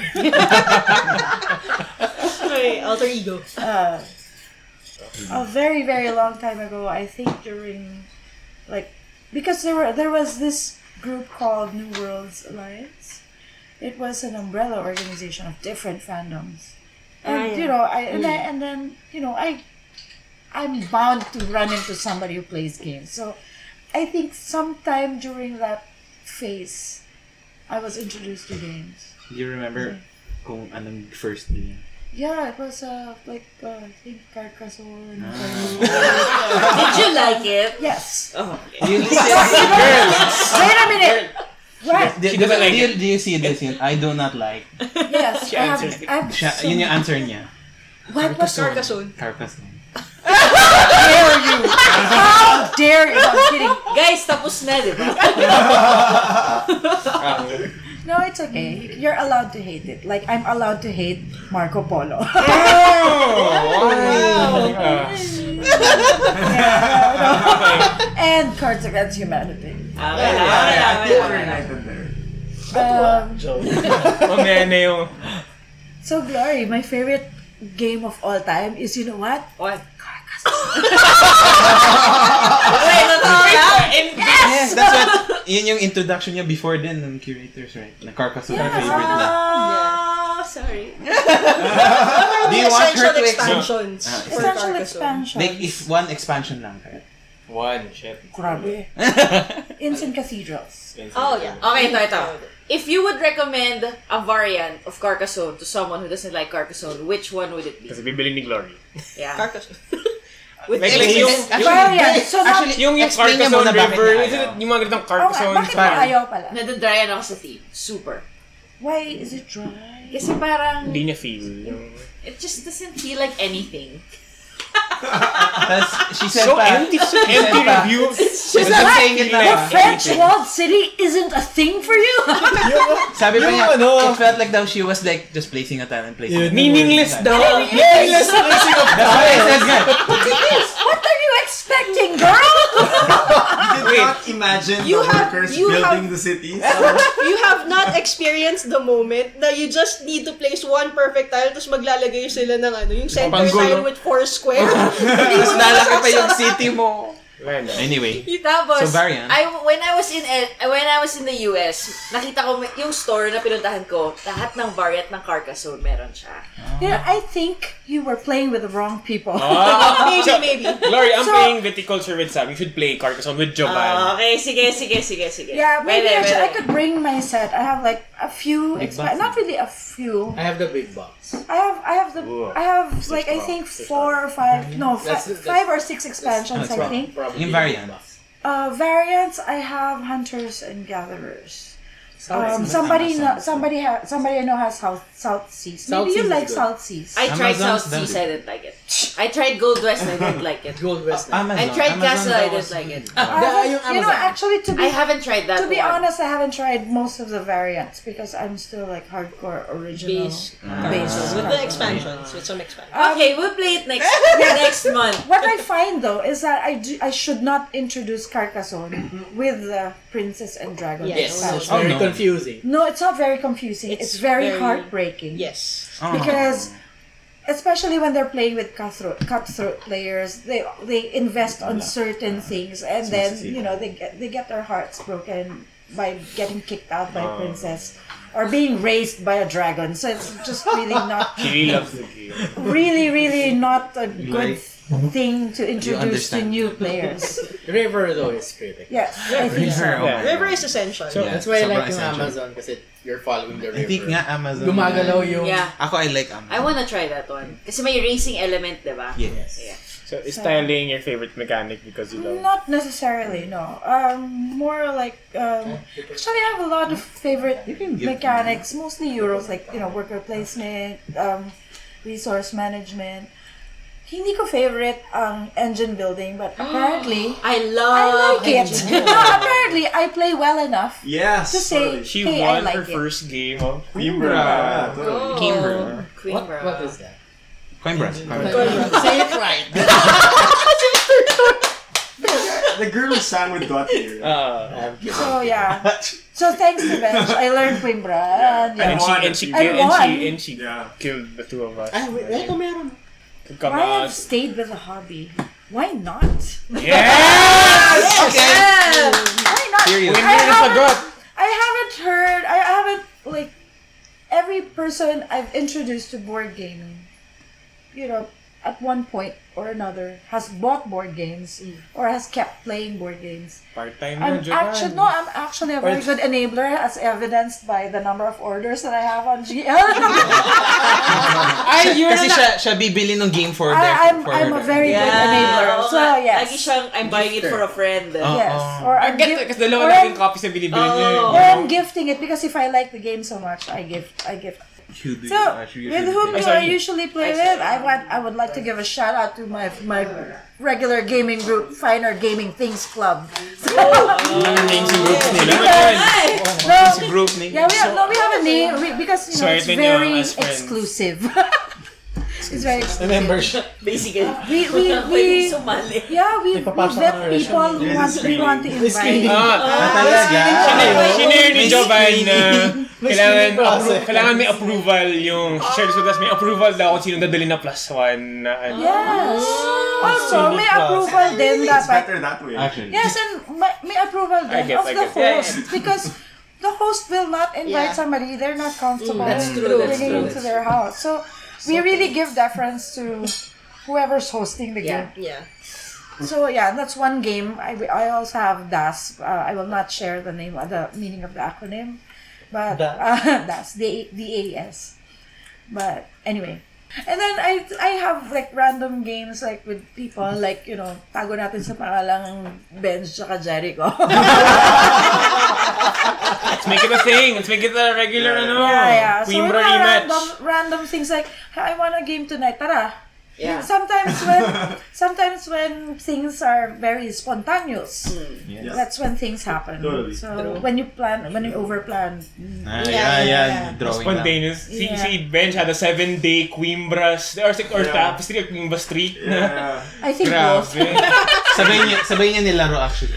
Okay, Alter Ego. uh, a very very long time ago, I think during like because there were there was this group called New Worlds Alliance. It was an umbrella organization of different fandoms, and Ah, yeah. you know I and, I and then you know I I'm bound to run into somebody who plays games. So I think sometime during that phase, I was introduced to games. Do you remember kung anong first game? Yeah, it was uh, like uh, I think Carcassonne. did you like it? Yes. Oh, Do you listen? Wait a minute. What? Do, She do, doesn't like do, you, do you see this yun? I do not like. Yes. She I have, answered. I have Siya, so- yun yung answer niya. What was Carcassonne. Carcassonne. dare you? How dare you? I'm kidding. guys, tapos na, di ba? No, it's okay. You're allowed to hate it. Like I'm allowed to hate Marco Polo. Yeah, no. And Cards Against Humanity. Okay, Yeah, okay, I okay, think we're okay. united there. Um, Mamaya na yung... so Glory, my favorite game of all time is you know what? What? Carcassonne. Wait, totoo lang? Yes, that's what, yun yung introduction niya before then ng curators, right? Na Carcassonne yung favorite niya. Ah, sorry. Do you want her to explain? expansions Ah, for Essential Carcassonne. expansion. Like, if one expansion lang kaya. One, shit. Grabe. Instant Cathedrals. Oh, yeah. Okay, ito, ito. If you would recommend a variant of Carcassonne to someone who doesn't like Carcassone, which one would it be? Kasi bibili ni Glory. Yeah. Carcassonne. With Like, like yung... Variant. So not, Actually, Yung, yung explain niya Carcassonne muna bakit River, niya isn't it ayaw. yung mga ganitong okay, Carcassonne bakit mo ayaw pala? Nadadryan ako sa theme. Super. Why is it dry? Kasi parang, Hindi niya feel. Yung... it just doesn't feel like anything. Tapos, she said So pa, empty, so empty pa- reviews. she's not saying it The na. French walled city isn't a thing for you? Sabi pa Yung niya, ano- it felt like daw she was like just placing a talent, placing Yun. a talent. Meaningless daw. Meaningless na placing of That's what I said, guys. What are you expecting, girl? You did not imagine You the have- workers you building have- the cities. You have not experienced the moment na you just need to place one perfect tile tapos maglalagay sila ng ano, yung center Panggulo. tile with four square. Hindi Mas mo na lalaki pa yung masasarap. city mo. Anyway. Tapos, So, variant. I, when I was in L- when I was in the U S, nakita ko may- yung store na pinuntahan ko, lahat ng variant ng Carcassonne meron siya. Yeah, I think you were playing with the wrong people. Maybe, maybe. Glory, I'm So- playing Viticulture with Sam. You should play Carcassonne with Jovan. Ah, okay, sige, sige, sige, sige. Yeah, maybe Pwede, actually I pwede. could bring my set. I have like a few, Big expa- box. not really a few. I have the big box. I have, I have the, I have like I think four or five, no, fi- That's- that's- five or six expansions. I think. Probably Yung variant. Uh, variants. I have hunters and gatherers. Um, somebody, know, somebody, ha- somebody I know has South South Seas. South Maybe you Seas is like good. South Seas. I tried Amazon's South Seas, done I didn't like it. I tried Gold West, I didn't like it. Gold West. Amazon. I tried Amazon Castle, daw I was- didn't like it. I haven't- yung you know, Amazon. actually, to be I haven't tried that to be one. honest, I haven't tried most of the variants because I'm still like hardcore original Base. base. With the expansions, with some expansions. Okay, we'll play it next next month. What I find though is that I do, I should not introduce Carcassonne with the Princess and Dragon Yes. It's expansion. very Oh, no. confusing. No, it's not very confusing. It's, It's very, very- heartbreaking. Yes. Oh. Because especially when they're playing with cutthroat cutthroat players, they they invest on certain things and then you know they get they get their hearts broken by getting kicked out by a princess or being raised by a dragon. So it's just really not She really loves the game. really really not a good thing to introduce to understand. new players. River though is critical. Yes, I think so. River, oh my River God. is essential. So Yeah, that's why I sobrang like yung essential. Amazon kasi you're following the river. I think nga Amazon. Gumagalaw yung... Yeah. Ako, I like Amazon. I wanna try that one. Kasi may racing element, di ba? Yes. Yeah. So, is styling your favorite mechanic because you love Not necessarily, no. Um, more like um, actually, I have a lot of favorite mechanics, mostly Euros, like you know, worker placement, um, resource management. Hindi ko favorite ang engine building, but apparently I I love like it. engine. No, apparently I play well enough Yes. to say, She hey, I won like her it. first game of Coimbra. Yeah, totally. Oh, Coimbra. What is that? Coimbra. Say it right. The girl who sang with Got here. Uh, So yeah. So thanks to Bench, I learned Coimbra. And, and yeah. she and she And killed and won. she and she Yeah. killed the two of us. Ah, wait, eto meron. Come Why on. have stayed with the hobby? Why not? Yes! Yeah! Why not? Serious. I Winner na haven't, sagot. I haven't heard, I haven't, like, every person I've introduced to board gaming, you know, at one point or another, has bought board games or has kept playing board games. Part-time I'm mo, Jovan. actually, no, I'm actually a very good enabler as evidenced by the number of orders that I have on G L. Ay, yun Kasi na- siya, siya bibili ng game for their, I, I'm, for I'm a very good Yeah. enabler. Oo So, nga. yes. Lagi siyang, I'm buying it for a friend. Oh. Yes. Oo. Or I I'm get gift- it, kasi dalawa or laging I'm- copies na binibili niya. Oh. or I'm gifting it because if I like the game so much, I give, I give. You do So, actually with usually whom play. do sorry. I usually play with? I want. I would like to give a shout out to my my regular gaming group, Finer Gaming Things Club. Names yung groups nila. No, Si group name. yeah, we have, no, we have a name we, because you know Sorry, it's ito niyo, very as friends. exclusive. It's very exclusive. Membership. Basically. We we we. Pwede sumali. Yeah, we, we Ipapasok vet na people who There's a want, we screening. want to invite. Ah, talaga? Sinare ni May Jovan na May kailangan, screening process. appro- kailangan may approval yung shares with us, may approval daw kung sino dadali na plus one na ano. Yes. Also, may Scenic approval din It's dapat. better that way. Actually. Yes, and may, may approval I din get, of I the get. Yeah, host because the host will not invite Yeah. somebody they're not comfortable that's in true, that's bringing true, into their house. So we really give deference to whoever's hosting the Yeah. game. Yeah. So yeah, that's one game. I, I also have D A S. Uh, I will not share the name, uh, the meaning of the acronym, but Da- uh, D A S, D A S. But anyway. And then I I have like random games like with people like, you know, tago natin sa pangalang Benz tsaka Jericho. Let's make it a thing. Let's make it a regular ano. Yeah, yeah. So Coimbra mga rematch. random, random things like, "Hey, I want a game tonight. Tara. Yeah. Sometimes when sometimes when things are very spontaneous, Yes. that's when things happen. Totally. So when you plan, when you overplan, Ah, Yeah, yeah, yeah, yeah. yeah. Drawing lang. Spontaneous. Si, Yeah. si Bench had a seven-day Coimbras, or, or Yeah. tapestry of Coimbras Street. Yeah. I think both. Grabe. Sabay niya, sabay niya nilaro actually.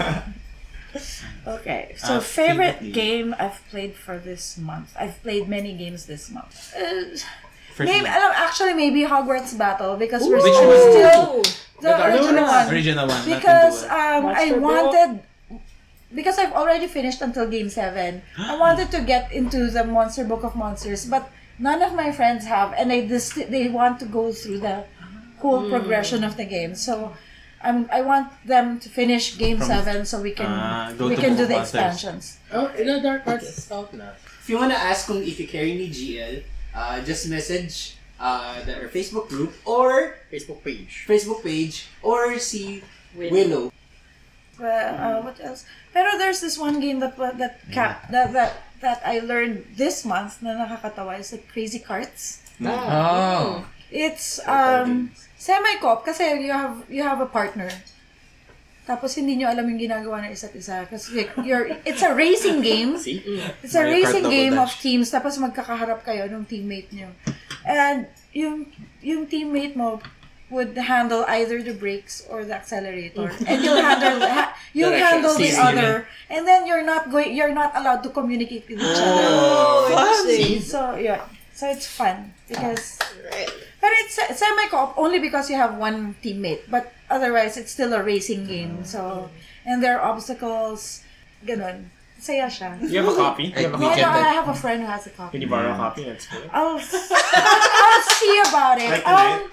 Okay, so Ah, favorite favorite game I've played for this month. I've played many games this month. Uh, First maybe, one. alam, actually, maybe Hogwarts Battle because we're Which still, one? still the, The Dark original Souls. one. Original one. Because not into um, I Master Ball. wanted, because I've already finished until game seven. I wanted to get into the Monster Book of Monsters, but none of my friends have, and they dis- they want to go through the whole progression of the game. So. I'm, I want them to finish game From- seven so we can Ah, go we to can do Book the of Monsters. expansions. Oh, the Dark Arts is out na. If you wanna ask kung if you carry ni G L, uh, just message uh, the, our Facebook group or Facebook page. Facebook page or si Willow. Willow. Well, uh, what else? Pero there's this one game that that cap that that that I learned this month na nakakatawa is like Crazy Carts. Oh. It's um semi-co-op kasi you have you have a partner. Tapos hindi nyo alam yung ginagawa ng isa't isa kasi like, you're it's a racing game. See? It's a Mario Kart racing Double game of Dash. teams tapos magkakaharap kayo ng teammate nyo. And yung yung teammate mo would handle either the brakes or the accelerator. And you'll handle ha, you'll Direction. handle the Steering. other. And then you're not going you're not allowed to communicate with each other. Oh, interesting. So yeah. So it's fun because Right. but it's it's semi-co-op only because you have one teammate. But otherwise, it's still a racing game. So, and there are obstacles. Ganun. Saya siya. You have a copy? You have a No, copy? no, I have a friend who has a copy. Can you borrow a copy? That's good. I'll, I'll see about it. Like Um,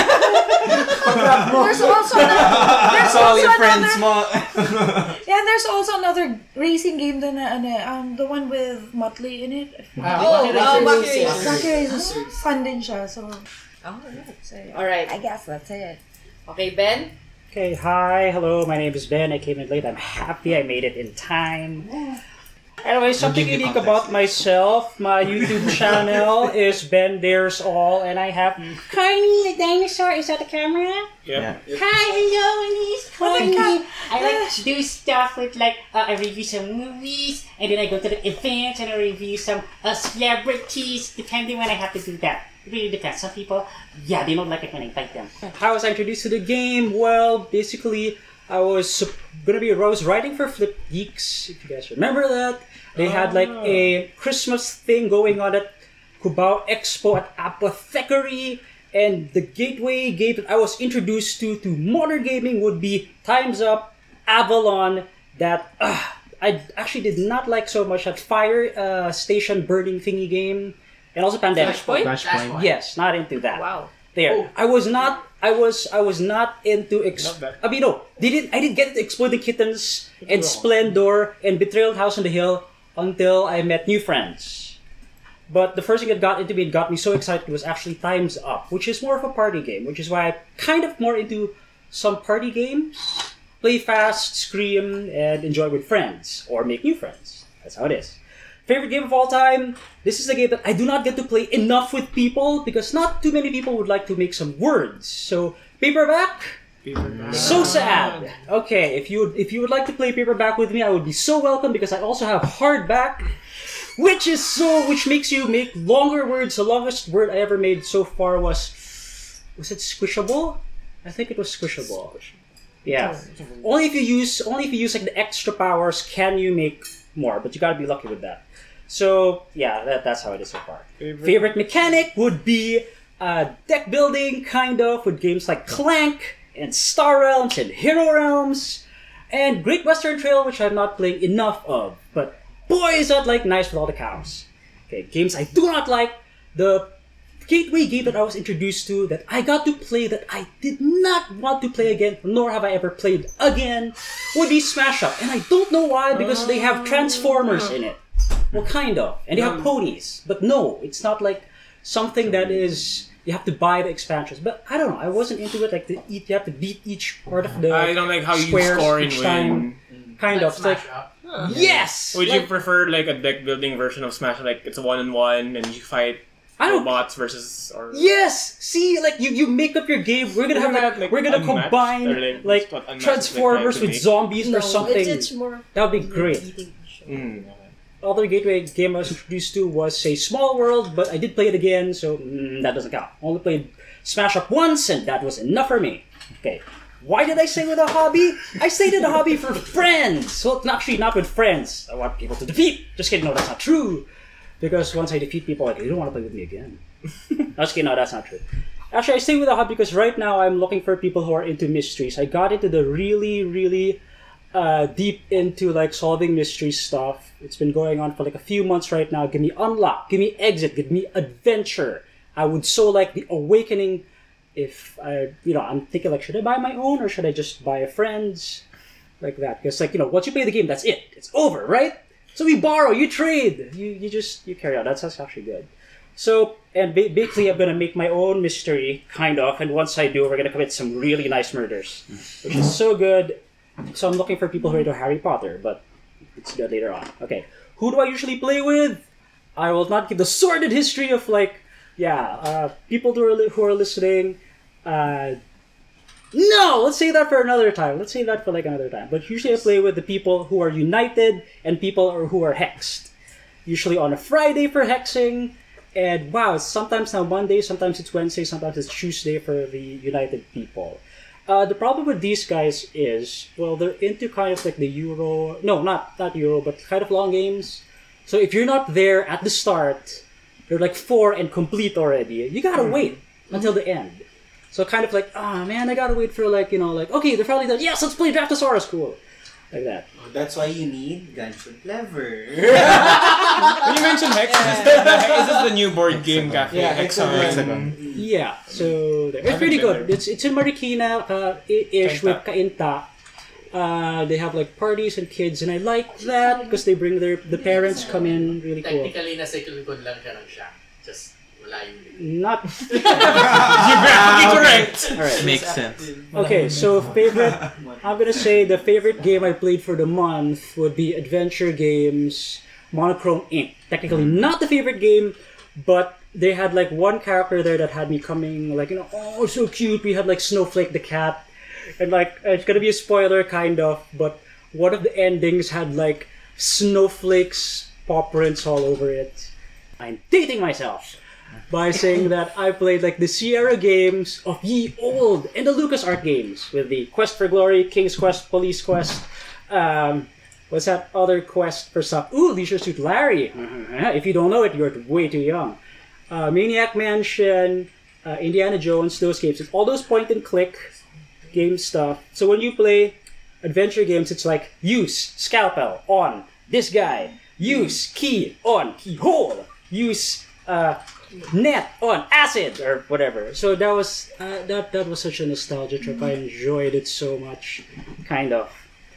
there's also another, there's So all also your friends another, mo. yeah, there's also another racing game than uh, ano, um the one with Motley in it. Oh, wow, Bucky Racers. Bucky Racers. Fun din siya. So, Alright. so Alright. I guess that's it. Okay, Ben? Okay, hi, hello, my name is Ben. I came in late. I'm happy I made it in time. Anyway, something Redeem the unique contest. about myself. My YouTube channel is Ben Dares All, and I have Carney the dinosaur. Is that the camera? Yep. Hi, hello, my name is Carney. I like to do stuff with like uh, I review some movies, and then I go to the events and I review some uh, celebrities, depending when I have to do that. It really depends. Some people, yeah, they don't like it when I invite them. How was I introduced to the game? Well, basically, I was sup- gonna be. I was writing for Flip Geeks. If you guys remember that, they had like a Christmas thing going on at Cubao Expo at Apothecary, and the gateway game that I was introduced to to modern gaming would be Time's Up, Avalon. That uh, I actually did not like so much. That fire uh, station burning thingy game. And also Pandemic. Flashpoint? Flashpoint. Yes, not into that. Wow. There. I was not I was I was not into ex- Love that. I mean no, they didn't I didn't get into Exploding Kittens and Splendor and Betrayal House on the Hill until I met new friends. But the first thing that got into me and got me so excited was actually Time's Up, which is more of a party game, which is why I'm kind of more into some party games. Play fast, scream, and enjoy with friends. Or make new friends. That's how it is. Favorite game of all time? This is a game that I do not get to play enough with people because not too many people would like to make some words. So, paperback? So sad. Okay, if you would, if you would like to play paperback with me, I would be so welcome because I also have hardback, which is so which makes you make longer words. The longest word I ever made so far was was it squishable? I think it was squishable. Yeah. Only if you use only if you use like the extra powers can you make more, but you gotta be lucky with that. So yeah, that, that's how it is so far. Favorite? Favorite mechanic would be uh, deck building, kind of, with games like Clank and Star Realms and Hero Realms and Great Western Trail, which I'm not playing enough of. But boy, is that like nice with all the cows. Okay, games I do not like. The gateway game that I was introduced to that I got to play that I did not want to play again, nor have I ever played again, would be Smash Up. And I don't know why, because they have Transformers in it. Well, kind of. And they have ponies. But no, it's not like something that is... You have to buy the expansions. But I don't know, I wasn't into it. Like, the, you have to beat each part of the I don't like how you squares score and each win. time. Kind of. It's like, yes! Would Like, you prefer like a deck building version of Smash? Like it's a one on one and you fight. I don't- robots versus or Yes! See, like you, you make up your game. We're gonna have Isn't like, that, like, we're gonna Unmatched? combine Or, like, like, what Unmatched is, like, Transformers trying to with make? zombies No, or something. It's, it's more. That would be great. competing show. Mm. Other gateway game I was introduced to was say Small World, but I did play it again, so mm, that doesn't count. Only played Smash Up once, and that was enough for me. Okay. Why did I say with a hobby? I stated a hobby for friends. Well, actually, not with friends. I want people to defeat. Just kidding. No, that's not true. Because once I defeat people, like, they don't want to play with me again. Just kidding. No, that's not true. Actually, I stay with a hobby because right now I'm looking for people who are into mysteries. I got into the really, really uh, deep into like solving mystery stuff. It's been going on for like a few months right now. Give me Unlock. Give me Exit. Give me Adventure. I would so like the Awakening. If I, you know, I'm thinking like, should I buy my own or should I just buy a friend's? Like that. Because like, you know, once you play the game, that's it. It's over, right? So we borrow, you trade, you you just, you carry on. That's, that's actually good. So, and ba- basically I'm going to make my own mystery, kind of, and once I do, we're going to commit some really nice murders, which is so good. So I'm looking for people who are into Harry Potter, but it's good later on. Okay, who do I usually play with? I will not give the sordid history of like, yeah, uh, people who are, li- who are listening. Uh, no, let's say that for another time. Let's say that for like another time. But usually I play with the people who are united and people who are hexed. Usually on a Friday for hexing. And wow, it's sometimes now Monday, sometimes it's Wednesday, sometimes it's Tuesday for the united people. Uh, the problem with these guys is, well, they're into kind of like the Euro... No, not, not Euro, but kind of long games. So if you're not there at the start, you're like four and complete already. You gotta wait until the end. So kind of like, ah, oh, man, I gotta wait for like, you know, like, okay, they're finally done. Yes, let's play Draftosaurus. Cool. Like that. Oh, that's why you need Guns and Clever. When you mentioned Hex, is this the, the, is this the new board game cafe? Yeah, Hexagon. Hexagon. Yeah, so there. It's pretty good. It's it's in Marikina uh, ish with Kainta. Uh, they have like parties and kids, and I like that because they bring their the parents come in really cool. Technically, nasa likod lang siya ng shack. Just wala yung... Not Geographically correct. all right. Makes sense. Okay, so favorite. I'm gonna say the favorite game I played for the month would be Adventure Games Monochrome Incorporated. Technically, not the favorite game, but they had like one character there that had me coming like, you know, oh, so cute. We had like Snowflake the cat, and like it's gonna be a spoiler kind of, but one of the endings had like snowflakes paw prints all over it. I'm dating myself by saying that I played like the Sierra games of ye old and the LucasArts games with the Quest for Glory, King's Quest, Police Quest. Um, what's that other quest for some? Ooh, Leisure Suit Larry. If you don't know it, you're way too young. Uh, Maniac Mansion, uh, Indiana Jones, those games. It's all those point and click game stuff. So when you play adventure games, it's like use scalpel on this guy, use key on keyhole, use uh, net on acid or whatever. So that was uh, that that was such a nostalgia trip. I enjoyed it so much, kind of.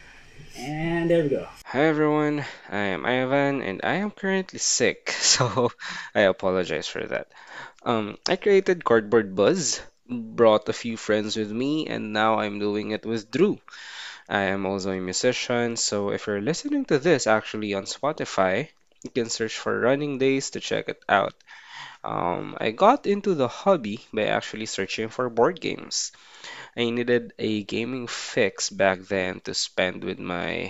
And there we go. Hi everyone, I am Ivan and I am currently sick, so I apologize for that. Um, I created Cardboard Buzz, brought a few friends with me, and now I'm doing it with Drew. I am also a musician, so if you're listening to this actually on Spotify, you can search for Running Days to check it out. Um, I got into the hobby by actually searching for board games. I needed a gaming fix back then to spend with my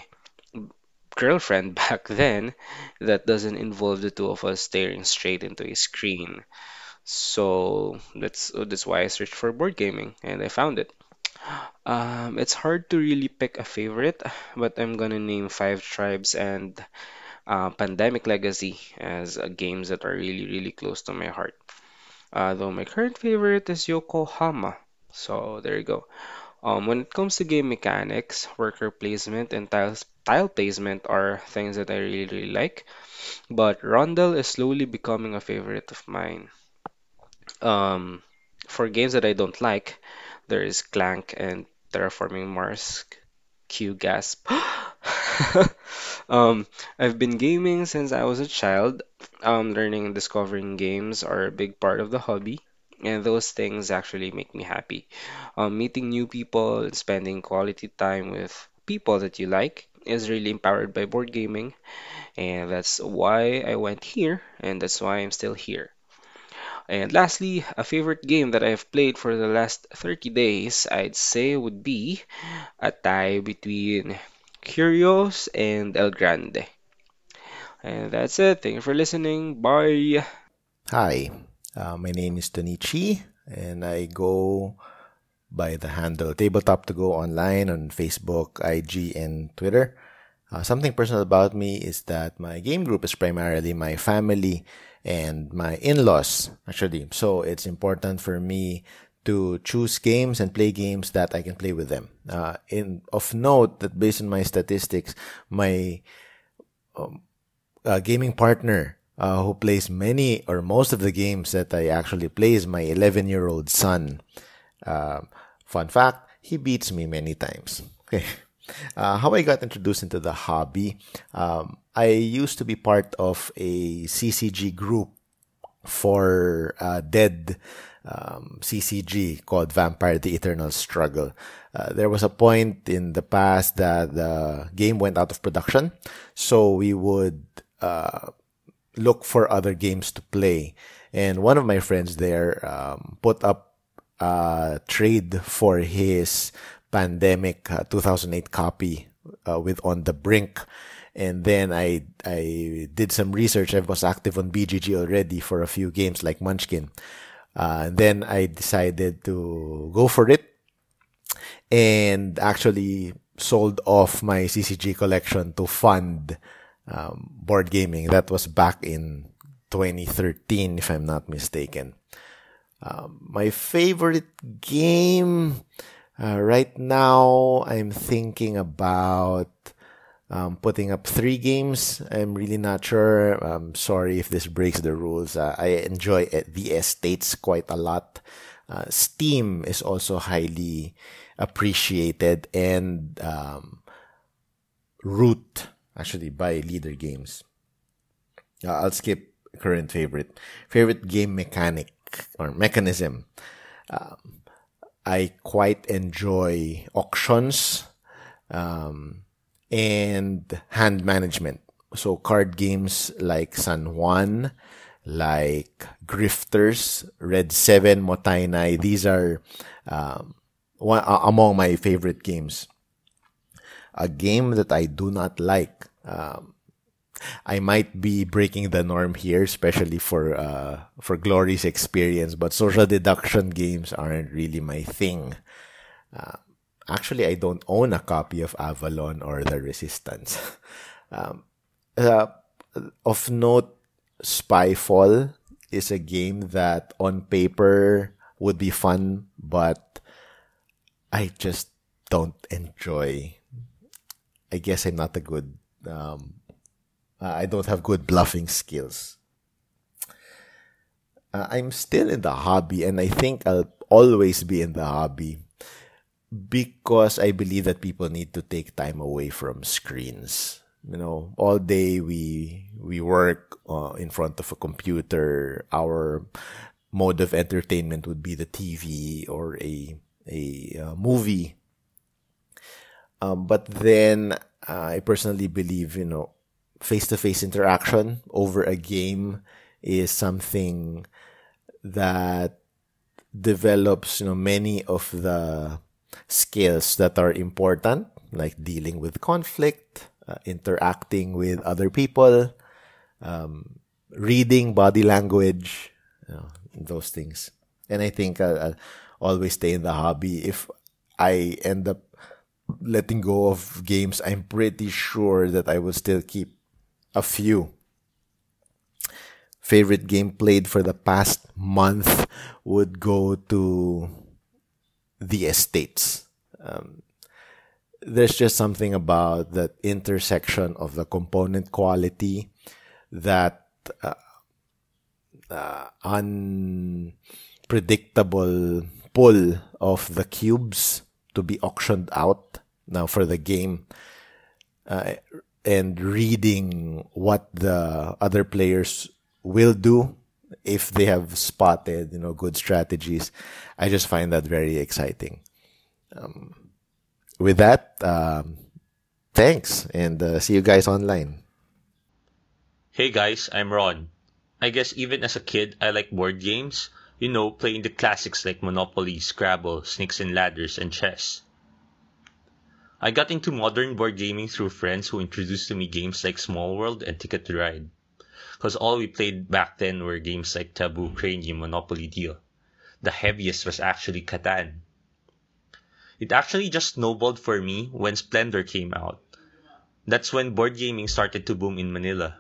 girlfriend back then that doesn't involve the two of us staring straight into a screen. So that's that's why I searched for board gaming and I found it. Um, it's hard to really pick a favorite, but I'm gonna name Five Tribes and uh, Pandemic Legacy as uh, games that are really really close to my heart. Uh, though my current favorite is Yokohama. So there you go. Um, when it comes to game mechanics, worker placement, and tiles, tile placement are things that I really, really like. But Rondel is slowly becoming a favorite of mine. Um, for games that I don't like, there is Clank and Terraforming Mars. Q gasp. um, I've been gaming since I was a child. Um, learning and discovering games are a big part of the hobby. And those things actually make me happy. Um, meeting new people and spending quality time with people that you like is really empowered by board gaming, and that's why I went here, and that's why I'm still here. And lastly, a favorite game that I've played for the last thirty days, I'd say would be a tie between Curios and El Grande. And that's it. Thank you for listening. Bye. Hi, uh, my name is Tonichi, and I go by the handle Tabletop to Go online on Facebook, I G, and Twitter. Uh, something personal about me is that my game group is primarily my family and my in-laws, actually. So it's important for me to choose games and play games that I can play with them. Uh, in of note that based on my statistics, my um, uh, gaming partner uh, who plays many or most of the games that I actually play is my eleven-year-old son. Uh, fun fact, he beats me many times. Okay. Uh, how I got introduced into the hobby, um, I used to be part of a C C G group for uh, dead um, C C G called Vampire: The Eternal Struggle. Uh, there was a point in the past that the game went out of production, so we would uh, look for other games to play. And one of my friends there um, put up a trade for his Pandemic uh, two thousand eight copy uh, with On the Brink. And then I I did some research. I was active on B G G already for a few games like Munchkin. Uh, and then I decided to go for it and actually sold off my C C G collection to fund um, board gaming. That was back in twenty thirteen, if I'm not mistaken. Um, my favorite game... Uh, right now, I'm thinking about um, putting up three games. I'm really not sure. I'm sorry if this breaks the rules. Uh, I enjoy the estates quite a lot. Uh, Steam is also highly appreciated, and um, Root, actually, by Leader Games. Uh, I'll skip current favorite. Favorite game mechanic or mechanism. Um, I quite enjoy auctions um, and hand management. So card games like San Juan, like Grifters, Red seven, Motainai. These are um, one, uh, among my favorite games. A game that I do not like. Um, I might be breaking the norm here, especially for uh, for Glory's experience, but social deduction games aren't really my thing. Uh, actually, I don't own a copy of Avalon or The Resistance. um, uh, of note, Spyfall is a game that on paper would be fun, but I just don't enjoy. I guess I'm not a good... Um, Uh, I don't have good bluffing skills. Uh, I'm still in the hobby, and I think I'll always be in the hobby because I believe that people need to take time away from screens. You know, all day we we work uh, in front of a computer. Our mode of entertainment would be the T V or a a uh, movie. Um, but then uh, I personally believe, you know, face-to-face interaction over a game is something that develops, you know, many of the skills that are important, like dealing with conflict, uh, interacting with other people, um, reading body language, you know, those things. And I think I'll, I'll always stay in the hobby. If I end up letting go of games, I'm pretty sure that I will still keep a few. Favorite game played for the past month would go to The Estates. Um, there's just something about that intersection of the component quality, that uh, uh, unpredictable pull of the cubes to be auctioned out now for the game. Uh, and reading what the other players will do if they have spotted, you know, good strategies. I just find that very exciting. Um, with that, um, thanks, and uh, see you guys online. Hey guys, I'm Ron. I guess even as a kid, I like board games. You know, playing the classics like Monopoly, Scrabble, Snakes and Ladders, and chess. I got into modern board gaming through friends who introduced to me games like Small World and Ticket to Ride. Because all we played back then were games like Taboo, Cranium, Monopoly Deal. The heaviest was actually Catan. It actually just snowballed for me when Splendor came out. That's when board gaming started to boom in Manila.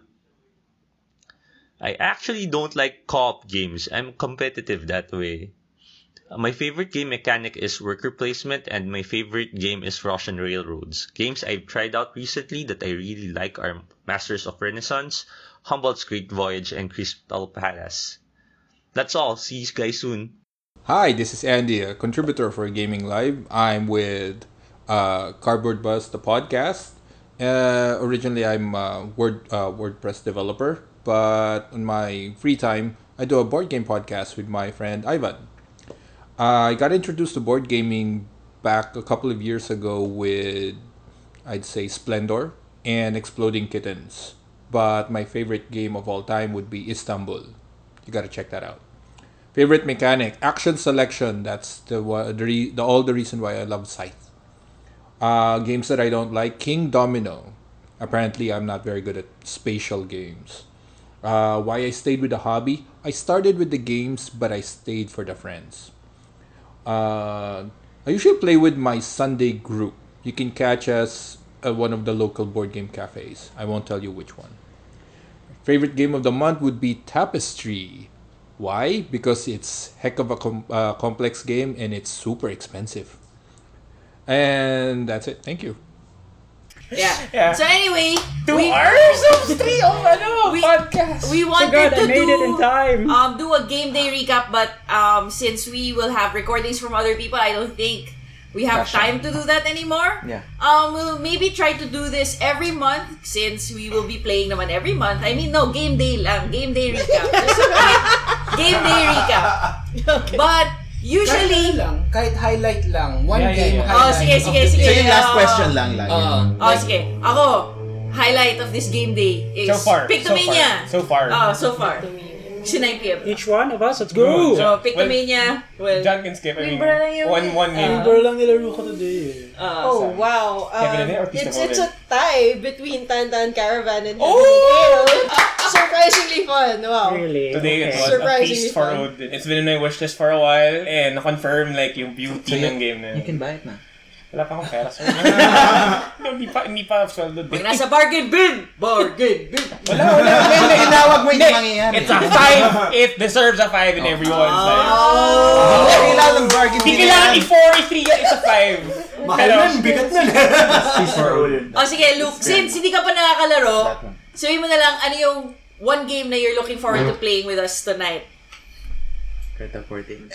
I actually don't like co-op games. I'm competitive that way. My favorite game mechanic is worker placement, and my favorite game is Russian Railroads. Games I've tried out recently that I really like are Masters of Renaissance, Humboldt's Great Voyage, and Crystal Palace. That's all. See you guys soon. Hi, this is Andy, a contributor for Gaming Live. I'm with uh, Cardboard Buzz, the podcast. Uh, originally, I'm a Word, uh, WordPress developer, but on my free time, I do a board game podcast with my friend Ivan. Uh, I got introduced to board gaming back a couple of years ago with, I'd say, Splendor and Exploding Kittens. But my favorite game of all time would be Istanbul. You gotta check that out. Favorite mechanic, action selection. That's the the, re, the all the reason why I love Scythe. Uh, games that I don't like, King Domino. Apparently, I'm not very good at spatial games. Uh, why I stayed with the hobby? I started with the games, but I stayed for the friends. Uh, I usually play with my Sunday group. You can catch us at one of the local board game cafes. I won't tell you which one. Favorite game of the month would be Tapestry. Why? Because it's heck of a com- uh, complex game and it's super expensive. And that's it. Thank you. Yeah. Yeah. So anyway, Two we, hours of three of ano, we, podcast. we wanted So good, to I made do, it in time. Um, do a game day recap, but um, since we will have recordings from other people, I don't think we have Gotcha. time to do that anymore. Yeah. Um, we'll maybe try to do this every month since we will be playing naman every month. I mean, no, game day lang. Game day recap. Just a quick game day recap. But usually... Kahit, lang, kahit highlight lang. One Yeah, yeah, game yeah. highlight. Oh, sige, sige, of the sige. day. Sige, last Uh, question lang lang. Uh, oh, sige. Ako, highlight of this game day is So far, Pictomania. so far, so far. Oh, so far. Kasi nine p.m. Each one of us, let's go! So, Pictomania. Well, John can skip. I mean, Wimber lang yung- one, one game. Wimber lang nilaro ko today. Uh, Oh, wow. Kevin Um, and A or Pista it's, it's a Golden? tie between Tantan Caravan and Heaven Oh! and Ale. Surprisingly fun. Wow. Really? Today it Okay. was a Surprisingly feast for fun. Odin. It's been in my wishlist for a while and na-confirm like yung beauty So, ng game na yun. You can buy it na. Wala pa akong pera. So, no, hindi pa, hindi pa sweldo. Pag nasa bargain bin! Bargain bin! Wala, wala. Hindi, inawag mo, hindi Hindi. mangyayari. It's a five. It deserves a five in everyone's life. Oh! Hindi kailangan ng bargain Hindi din kailangan yan. i-four, i-three, it's a five. Mahal Pero- nun, bigat nun. Feast for Odin. Oh, sige, Luke, since hindi ka pa nakakalaro, sabihin mo na lang ano yung one game na you're looking forward to playing with us tonight. Carta fourteen.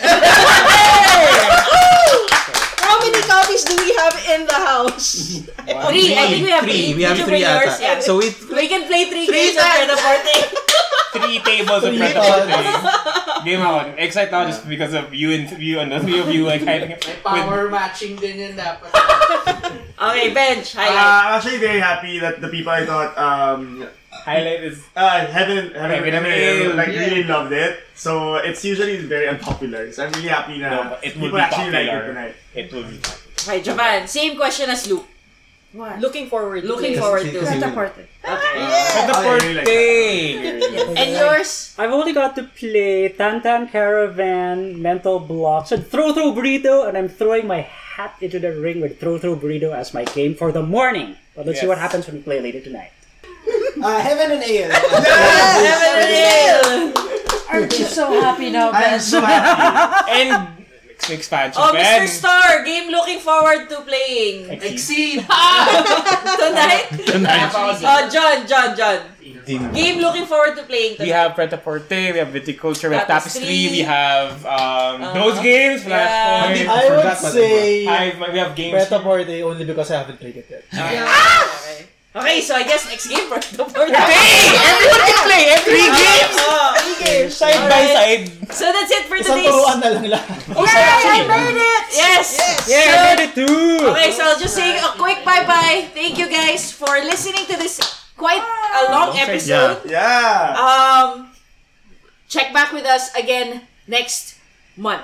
How many copies do we have in the house? Three, I think we have Three. three. We have Did you three bring yours? ata. Yeah. So we We can play three, Three games of times. Peta Forte. Three tables of Peta Forte. Game ako. Excited ako just because of you and you and the three of you like hiding it. Power matching din yun dapat. Okay, bench, Uh, highlight. I'm actually very happy that the people I thought um, Highlight is uh, Heaven, Heaven, Heaven and Heaven Ale. like Yeah. really loved it. So it's usually very unpopular. So I'm really happy No, na but it will people be actually like it popular. tonight. It will be popular. Okay, Japan, same question as Luke. What? Looking forward. to Looking playing. forward to. Peta Forte. Okay. Peta Oh, I really like Forte. And yours? I've only got to play Tantan Caravan, Mental Blocks, and Throw Throw Burrito, and I'm throwing my hat into the ring with Throw Throw Burrito as my game for the morning. But let's see Yes. what happens when we play later tonight. Uh, Heaven and Ale. Heaven and Ale! Aren't you so happy now, I'm Ben? so happy. And next expansion, Oh, Ben. Mister Star, game looking forward to playing. Exceed! Tonight? Tonight. Oh, John, John, John. Game looking forward to playing We tonight. have Pret a Porte, we have Viticulture, we have Tapestry. Tapestry, we have um, Uh-huh. those games, Yeah. Flashpoint. I would say Hive, we have games. Peta Forte only because I haven't played it yet. Okay. Okay, so I guess next game for the board. Hey! Everyone can play every game! Oh, Three games. Side by Alright. side. so that's it for Isang today's... turuan na lang lahat. Oh, Yay! I made it! Yes! Yeah, I made it too! Okay, so I'll just say a quick bye-bye. Thank you guys for listening to this quite a long episode. Yeah. Um, check back with us again next month.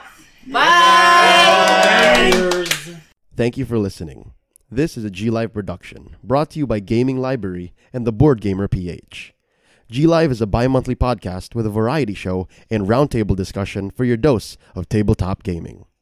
Bye! Thank you for listening. This is a G Live production, brought to you by Gaming Library and the Board Gamer P H. G Live is a bi-monthly podcast with a variety show and roundtable discussion for your dose of tabletop gaming.